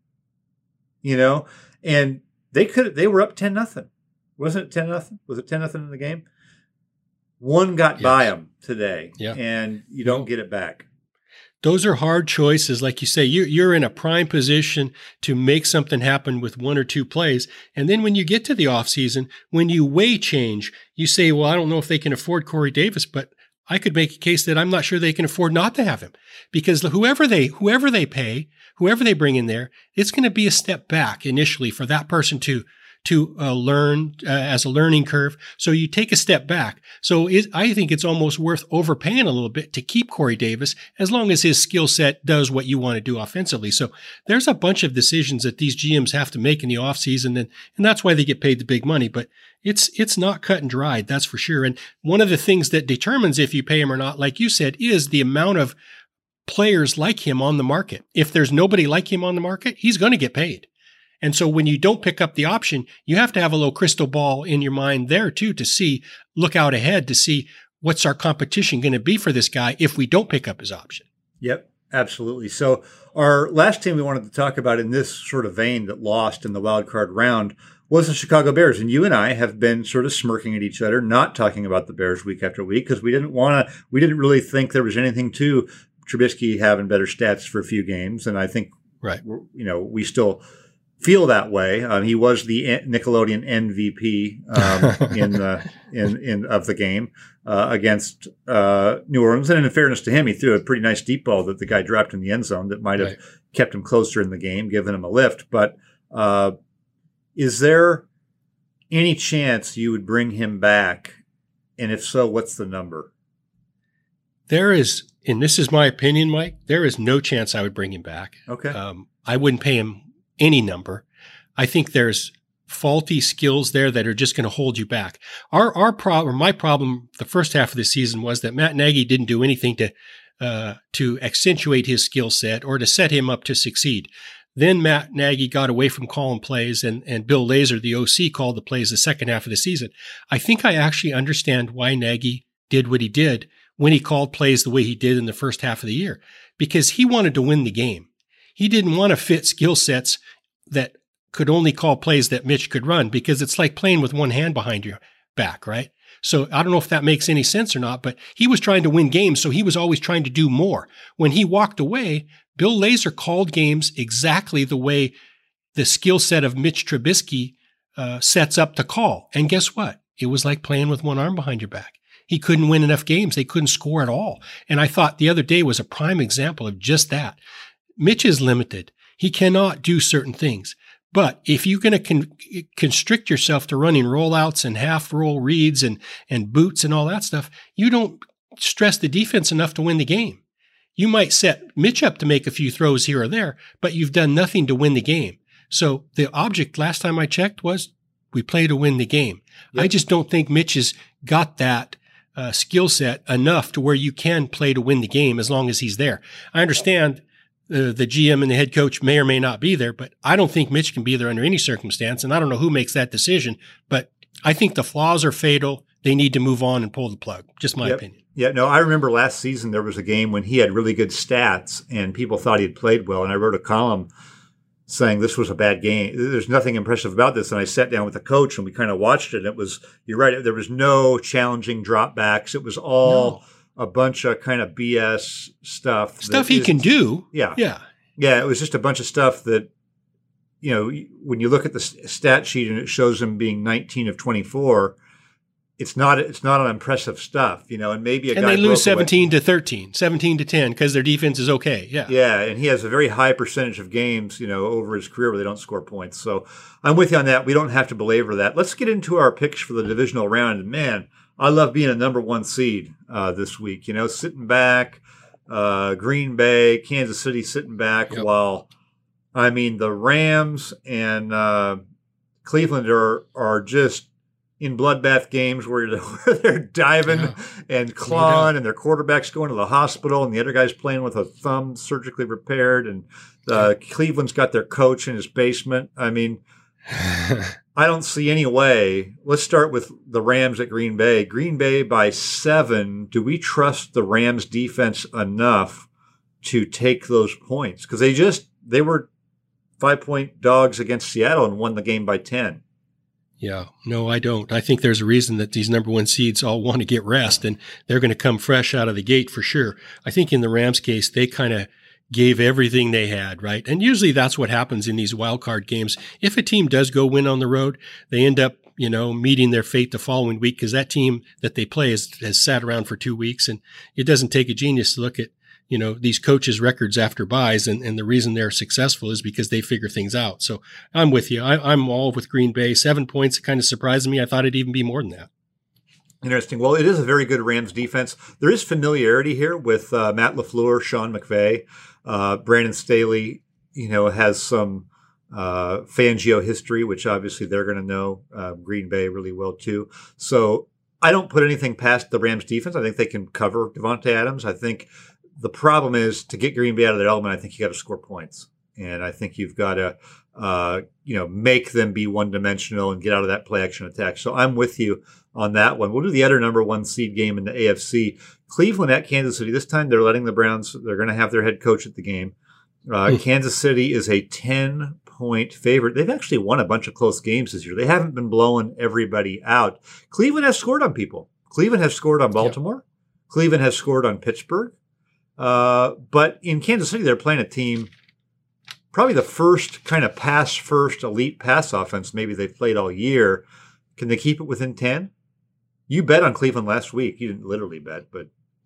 and they were up 10-0. Wasn't it 10-0? Was it 10-0 in the game? One got by them today, and you don't get it back. Those are hard choices. Like you say, you're in a prime position to make something happen with one or two plays. And then when you get to the offseason, when you weigh change, you say, well, I don't know if they can afford Corey Davis, but I could make a case that I'm not sure they can afford not to have him, because whoever they pay, whoever they bring in there, it's going to be a step back initially for that person to learn as a learning curve. So you take a step back. So I think it's almost worth overpaying a little bit to keep Corey Davis as long as his skill set does what you want to do offensively. So there's a bunch of decisions that these GMs have to make in the offseason, and that's why they get paid the big money. But it's not cut and dried, that's for sure. And one of the things that determines if you pay him or not, like you said, is the amount of players like him on the market. If there's nobody like him on the market, he's going to get paid. And so when you don't pick up the option, you have to have a little crystal ball in your mind there too, to look out ahead to see what's our competition going to be for this guy if we don't pick up his option. Yep, absolutely. So our last team we wanted to talk about in this sort of vein that lost in the wild card round was the Chicago Bears. And you and I have been sort of smirking at each other, not talking about the Bears week after week, because we didn't really think there was anything to Trubisky having better stats for a few games. And I think, we still feel that way. He was the Nickelodeon MVP of the game against New Orleans. And in fairness to him, he threw a pretty nice deep ball that the guy dropped in the end zone that might have kept him closer in the game, given him a lift. But is there any chance you would bring him back? And if so, what's the number? There is, and this is my opinion, Mike, there is no chance I would bring him back. Okay. I wouldn't pay him any number. I think there's faulty skills there that are just going to hold you back. Our problem, my problem, the first half of the season was that Matt Nagy didn't do anything to accentuate his skill set or to set him up to succeed. Then Matt Nagy got away from calling plays, and Bill Lazor, the OC, called the plays the second half of the season. I think I actually understand why Nagy did what he did when he called plays the way he did in the first half of the year, because he wanted to win the game. He didn't want to fit skill sets that could only call plays that Mitch could run, because it's like playing with one hand behind your back, right? So I don't know if that makes any sense or not, but he was trying to win games, so he was always trying to do more. When he walked away, Bill Lazor called games exactly the way the skill set of Mitch Trubisky sets up to call. And guess what? It was like playing with one arm behind your back. He couldn't win enough games. They couldn't score at all. And I thought the other day was a prime example of just that. Mitch is limited. He cannot do certain things. But if you're going to constrict yourself to running rollouts and half roll reads and boots and all that stuff, you don't stress the defense enough to win the game. You might set Mitch up to make a few throws here or there, but you've done nothing to win the game. So the object last time I checked was we play to win the game. Yep. I just don't think Mitch has got that skill set enough to where you can play to win the game as long as he's there. I understand the GM and the head coach may or may not be there, but I don't think Mitch can be there under any circumstance. And I don't know who makes that decision, but I think the flaws are fatal. They need to move on and pull the plug. Just my opinion. Yeah, no, I remember last season there was a game when he had really good stats and people thought he had played well. And I wrote a column saying this was a bad game. There's nothing impressive about this. And I sat down with the coach and we kind of watched it. And it was, you're right, there was no challenging dropbacks. It was all a bunch of kind of BS stuff. Stuff he can do. Yeah. Yeah. Yeah. It was just a bunch of stuff that, you know, when you look at the stat sheet and it shows him being 19 of 24, it's not impressive stuff, you know, and maybe and they lose 17 to 13, 17 to 10 because their defense is okay. Yeah. Yeah. And he has a very high percentage of games, you know, over his career where they don't score points. So I'm with you on that. We don't have to belabor that. Let's get into our picks for the divisional round. And man, I love being a number one seed this week, you know, sitting back, Green Bay, Kansas City sitting back while, I mean, the Rams and Cleveland are just in bloodbath games where they're diving and clawing and their quarterback's going to the hospital and the other guy's playing with a thumb surgically repaired and Cleveland's got their coach in his basement. I mean, I don't see any way. Let's start with the Rams at Green Bay. Green Bay by 7. Do we trust the Rams defense enough to take those points? Because they were 5-point dogs against Seattle and won the game by 10. Yeah, no, I don't. I think there's a reason that these number one seeds all want to get rest, and they're going to come fresh out of the gate for sure. I think in the Rams case, they kind of gave everything they had, right? And usually that's what happens in these wild card games. If a team does go win on the road, they end up, you know, meeting their fate the following week because that team that they play has sat around for 2 weeks, and it doesn't take a genius to look at, you know, these coaches' records after buys, and the reason they're successful is because they figure things out. So I'm with you. I'm all with Green Bay. 7 points kind of surprised me. I thought it'd even be more than that. Interesting. Well, it is a very good Rams defense. There is familiarity here with Matt LaFleur, Sean McVay. Brandon Staley, you know, has some Fangio history, which obviously they're going to know Green Bay really well too. So I don't put anything past the Rams defense. I think they can cover Devontae Adams. I think the problem is to get Green Bay out of their element, I think you got to score points. And I think you've got to, you know, make them be one-dimensional and get out of that play-action attack. So I'm with you on that one. We'll do the other number one seed game in the AFC. Cleveland at Kansas City. This time they're letting the Browns, they're going to have their head coach at the game. Kansas City is a 10-point favorite. They've actually won a bunch of close games this year. They haven't been blowing everybody out. Cleveland has scored on people. Cleveland has scored on Baltimore. Cleveland has scored on Pittsburgh. But in Kansas City, they're playing a team, probably the first kind of pass-first elite pass offense maybe they've played all year. Can they keep it within 10? You bet on Cleveland last week. You didn't literally bet, but.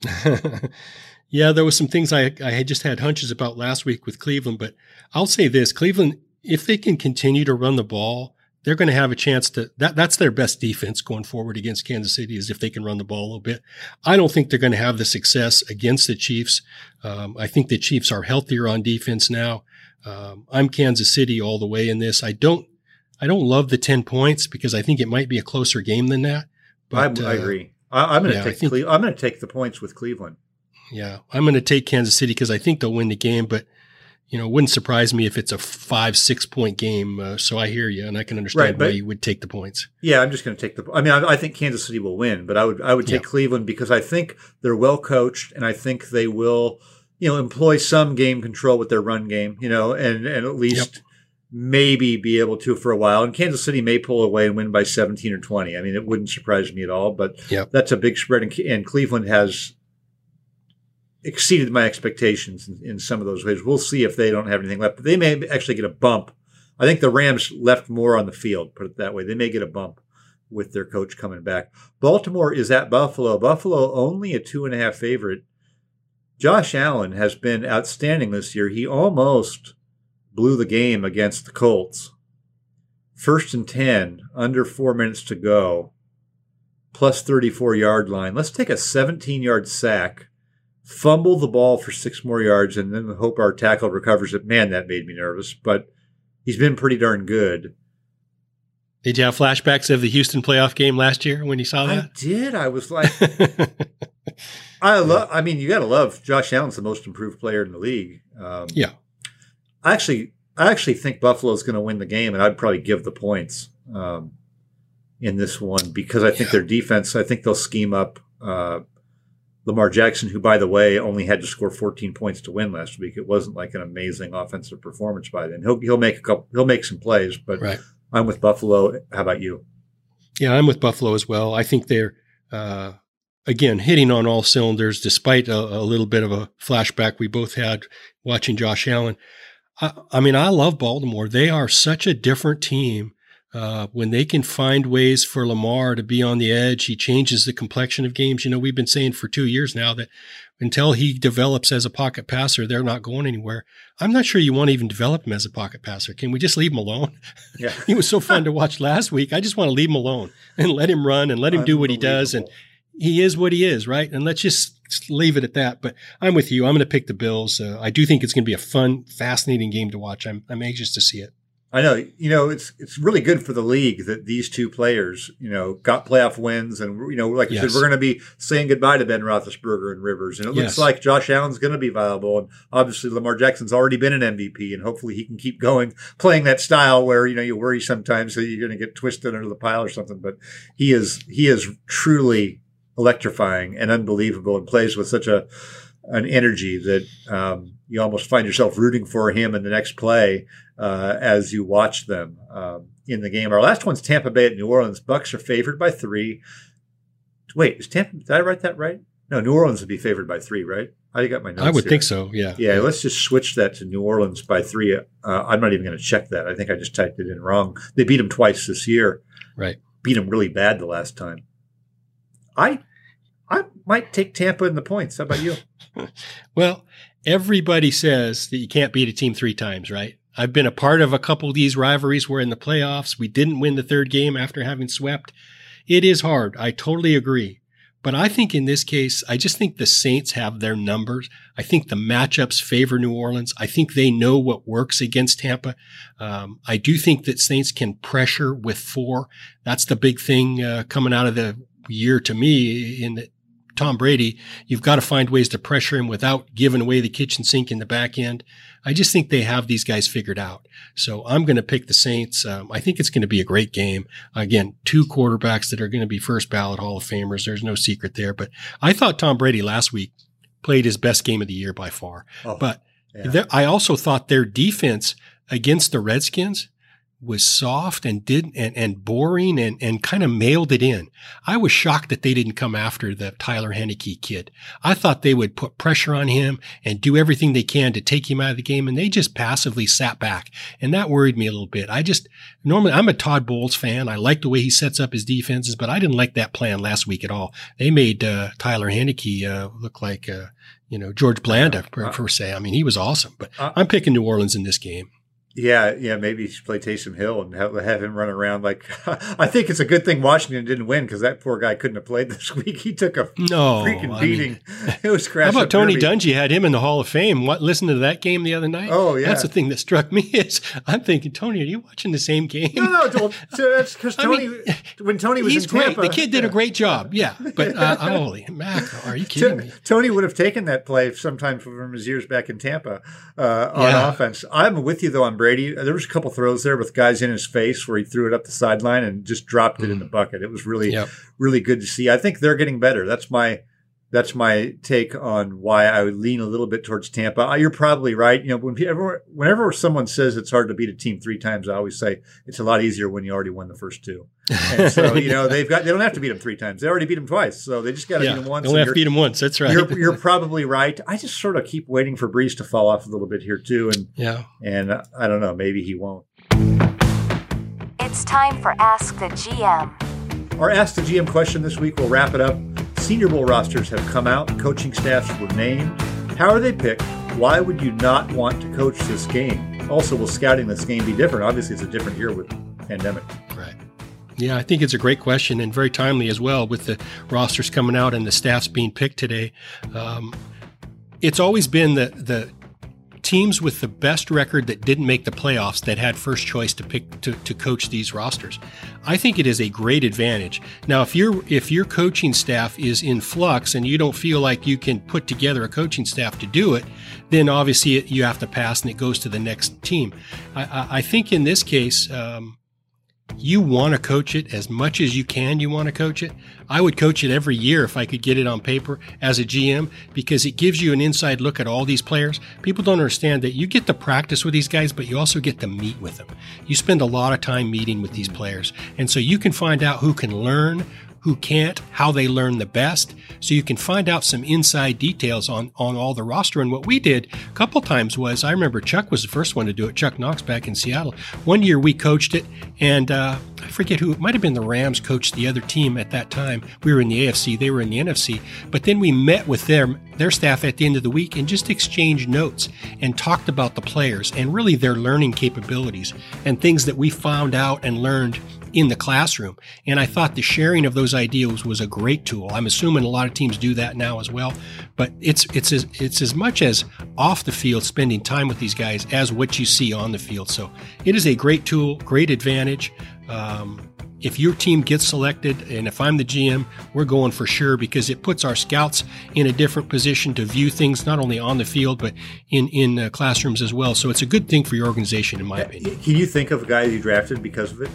Yeah, there was some things I had just had hunches about last week with Cleveland, but I'll say this. Cleveland, if they can continue to run the ball, they're going to have a chance to that's their best defense going forward against Kansas City is if they can run the ball a little bit. I don't think they're going to have the success against the Chiefs. I think the Chiefs are healthier on defense now. I'm Kansas City all the way in this. I don't love the 10 points because I think it might be a closer game than that. But, I agree. I'm going to take the points with Cleveland. Yeah, I'm going to take Kansas City because I think they'll win the game, but you know, it wouldn't surprise me if it's a 5-6 point game. So I hear you, and I can understand why you would take the points. Yeah, I'm just going to take the. I mean, I think Kansas City will win, but I would take Cleveland because I think they're well coached, and I think they will, you know, employ some game control with their run game, you know, and at least maybe be able to for a while. And Kansas City may pull away and win by 17 or 20. I mean, it wouldn't surprise me at all. But that's a big spread, and Cleveland has exceeded my expectations in some of those ways. We'll see if they don't have anything left. But they may actually get a bump. I think the Rams left more on the field, put it that way. They may get a bump with their coach coming back. Baltimore is at Buffalo. Buffalo only a 2.5 favorite. Josh Allen has been outstanding this year. He almost blew the game against the Colts. 1st and 10, under 4 minutes to go, plus 34-yard line. Let's take a 17-yard sack, fumble the ball for 6 more yards, and then hope our tackle recovers it. Man, that made me nervous, but he's been pretty darn good. Did you have flashbacks of the Houston playoff game last year when you saw that? I did. I was like, I mean, you got to love Josh Allen's the most improved player in the league. Yeah. I actually think Buffalo's going to win the game, and I'd probably give the points in this one because I think their defense, I think they'll scheme up Lamar Jackson, who, by the way, only had to score 14 points to win last week. It wasn't like an amazing offensive performance by them. He'll make some plays, but right. I'm with Buffalo. How about you? Yeah, I'm with Buffalo as well. I think they're, again, hitting on all cylinders despite a little bit of a flashback we both had watching Josh Allen. I mean, I love Baltimore. They are such a different team. When they can find ways for Lamar to be on the edge, he changes the complexion of games. You know, we've been saying for 2 years now that until he develops as a pocket passer, they're not going anywhere. I'm not sure you want to even develop him as a pocket passer. Can we just leave him alone? Yeah. He was so fun to watch last week. I just want to leave him alone and let him run and let him do what he does. And he is what he is, right? And let's just leave it at that. But I'm with you. I'm going to pick the Bills. I do think it's going to be a fun, fascinating game to watch. I'm anxious to see it. I know. You know, it's really good for the league that these two players, you know, got playoff wins. And, you know, like you said, we're going to be saying goodbye to Ben Roethlisberger and Rivers. And it looks like Josh Allen's going to be viable. And obviously Lamar Jackson's already been an MVP. And hopefully he can keep going, playing that style where, you know, you worry sometimes that you're going to get twisted under the pile or something. But he is truly electrifying and unbelievable and plays with such an energy that you almost find yourself rooting for him in the next play as you watch them in the game. Our last one's Tampa Bay at New Orleans. Bucks are favored by 3. Wait, did I write that right? No, New Orleans would be favored by 3, right? I got my notes I would here. think so, yeah. Yeah, let's just switch that to New Orleans by 3. I'm not even going to check that. I think I just typed it in wrong. They beat them twice this year. Right. Beat them really bad the last time. I might take Tampa in the points. How about you? Well, everybody says that you can't beat a team 3 times, right? I've been a part of a couple of these rivalries where in the playoffs we didn't win the 3rd game after having swept. It is hard. I totally agree. But I think in this case, I just think the Saints have their numbers. I think the matchups favor New Orleans. I think they know what works against Tampa. I do think that Saints can pressure with 4. That's the big thing coming out of the year to me in that Tom Brady, you've got to find ways to pressure him without giving away the kitchen sink in the back end. I just think they have these guys figured out. So I'm going to pick the Saints. I think it's going to be a great game. Again, 2 quarterbacks that are going to be first ballot Hall of Famers. There's no secret there. But I thought Tom Brady last week played his best game of the year by far. I also thought their defense against the Redskins was soft and boring and kind of mailed it in. I was shocked that they didn't come after the Tyler Heineke kid. I thought they would put pressure on him and do everything they can to take him out of the game, and they just passively sat back. And that worried me a little bit. Normally I'm a Todd Bowles fan. I like the way he sets up his defenses, but I didn't like that plan last week at all. They made Tyler Heineke look like George Blanda per se. I mean, he was awesome, but I'm picking New Orleans in this game. Yeah, maybe you should play Taysom Hill and have him run around like. I think it's a good thing Washington didn't win because that poor guy couldn't have played this week. He took a freaking beating. It was crashing. How about Tony Dungy? Had him in the Hall of Fame. Listen to that game the other night. Oh yeah, that's the thing that struck me. Is I'm thinking, Tony, are you watching the same game? No. So that's because Tony, when Tony was he's in Tampa, great. The kid did a great job. Yeah, but holy mac, are you kidding me? Tony would have taken that play sometime from his years back in Tampa on offense. I'm with you though on Brady. There was a couple throws there with guys in his face where he threw it up the sideline and just dropped it in the bucket. It was really good to see. I think they're getting better. That's my take on why I would lean a little bit towards Tampa. You're probably right. You know, whenever someone says it's hard to beat a team 3 times, I always say it's a lot easier when you already won the first 2. And so, you know, they don't have to beat them 3 times. They already beat them twice. So they just got to beat them once. They only have to beat them once. That's right. You're probably right. I just sort of keep waiting for Brees to fall off a little bit here too. And I don't know, maybe he won't. It's time for Ask the GM. Our Ask the GM question this week, we'll wrap it up. Senior Bowl rosters have come out. Coaching staffs were named. How are they picked? Why would you not want to coach this game? Also, will scouting this game be different? Obviously, it's a different year with pandemic. Right. Yeah, I think it's a great question and very timely as well with the rosters coming out and the staffs being picked today. It's always been the teams with the best record that didn't make the playoffs that had first choice to pick to coach these rosters. I think it is a great advantage. Now, if your coaching staff is in flux and you don't feel like you can put together a coaching staff to do it, then obviously you have to pass and it goes to the next team. I think in this case, you want to coach it as much as you can. You want to coach it. I would coach it every year if I could get it on paper as a GM, because it gives you an inside look at all these players. People don't understand that you get to practice with these guys, but you also get to meet with them. You spend a lot of time meeting with these players. And so you can find out who can learn, who can't, how they learn the best. So you can find out some inside details on all the roster. And what we did a couple times was, I remember Chuck was the first one to do it, Chuck Knox back in Seattle. One year we coached it, and I forget who, it might have been the Rams coached the other team at that time. We were in the AFC, they were in the NFC. But then we met with their staff at the end of the week and just exchanged notes and talked about the players and really their learning capabilities and things that we found out and learned in the classroom. And I thought the sharing of those ideas was a great tool. I'm assuming a lot of teams do that now as well, but it's as much as off the field, spending time with these guys, as what you see on the field. So it is a great tool, great advantage. If your team gets selected, and if I'm the GM, we're going for sure, because it puts our scouts in a different position to view things, not only on the field, but in classrooms as well. So it's a good thing for your organization, in my opinion. Can you think of a guy you drafted because of it?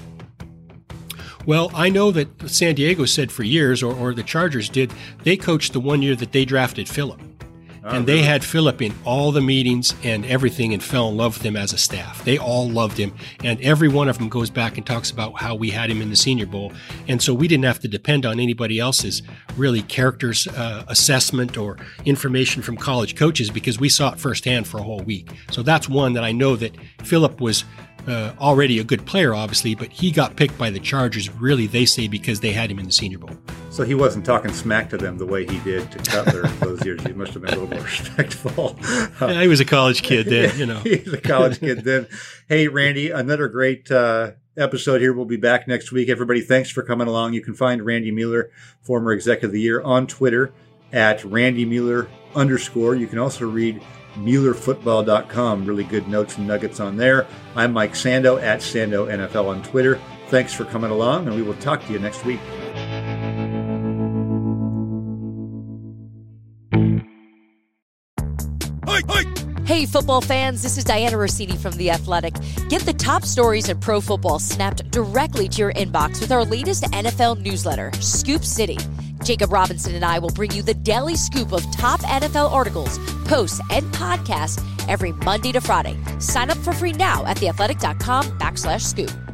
Well, I know that San Diego said for years, or the Chargers did, they coached the one year that they drafted Phillip. And they had Phillip in all the meetings and everything and fell in love with him as a staff. They all loved him. And every one of them goes back and talks about how we had him in the Senior Bowl. And so we didn't have to depend on anybody else's really characters assessment or information from college coaches, because we saw it firsthand for a whole week. So that's one that I know that Phillip was already a good player, obviously, but he got picked by the Chargers, really, they say, because they had him in the Senior Bowl. So he wasn't talking smack to them the way he did to Cutler those years. He must have been a little more respectful. Yeah, he was a college kid then, you know. He was a college kid then. Hey, Randy, another great episode here. We'll be back next week. Everybody, thanks for coming along. You can find Randy Mueller, former Executive of the Year, on Twitter at RandyMueller_. You can also read MuellerFootball.com. Really good notes and nuggets on there. I'm Mike Sando at Sando NFL on Twitter. Thanks for coming along, and we will talk to you next week. Hey, football fans, this is Diana Rossini from The Athletic. Get the top stories in pro football snapped directly to your inbox with our latest NFL newsletter, Scoop City. Jacob Robinson and I will bring you the daily scoop of top NFL articles, posts, and podcasts every Monday to Friday. Sign up for free now at theathletic.com/scoop.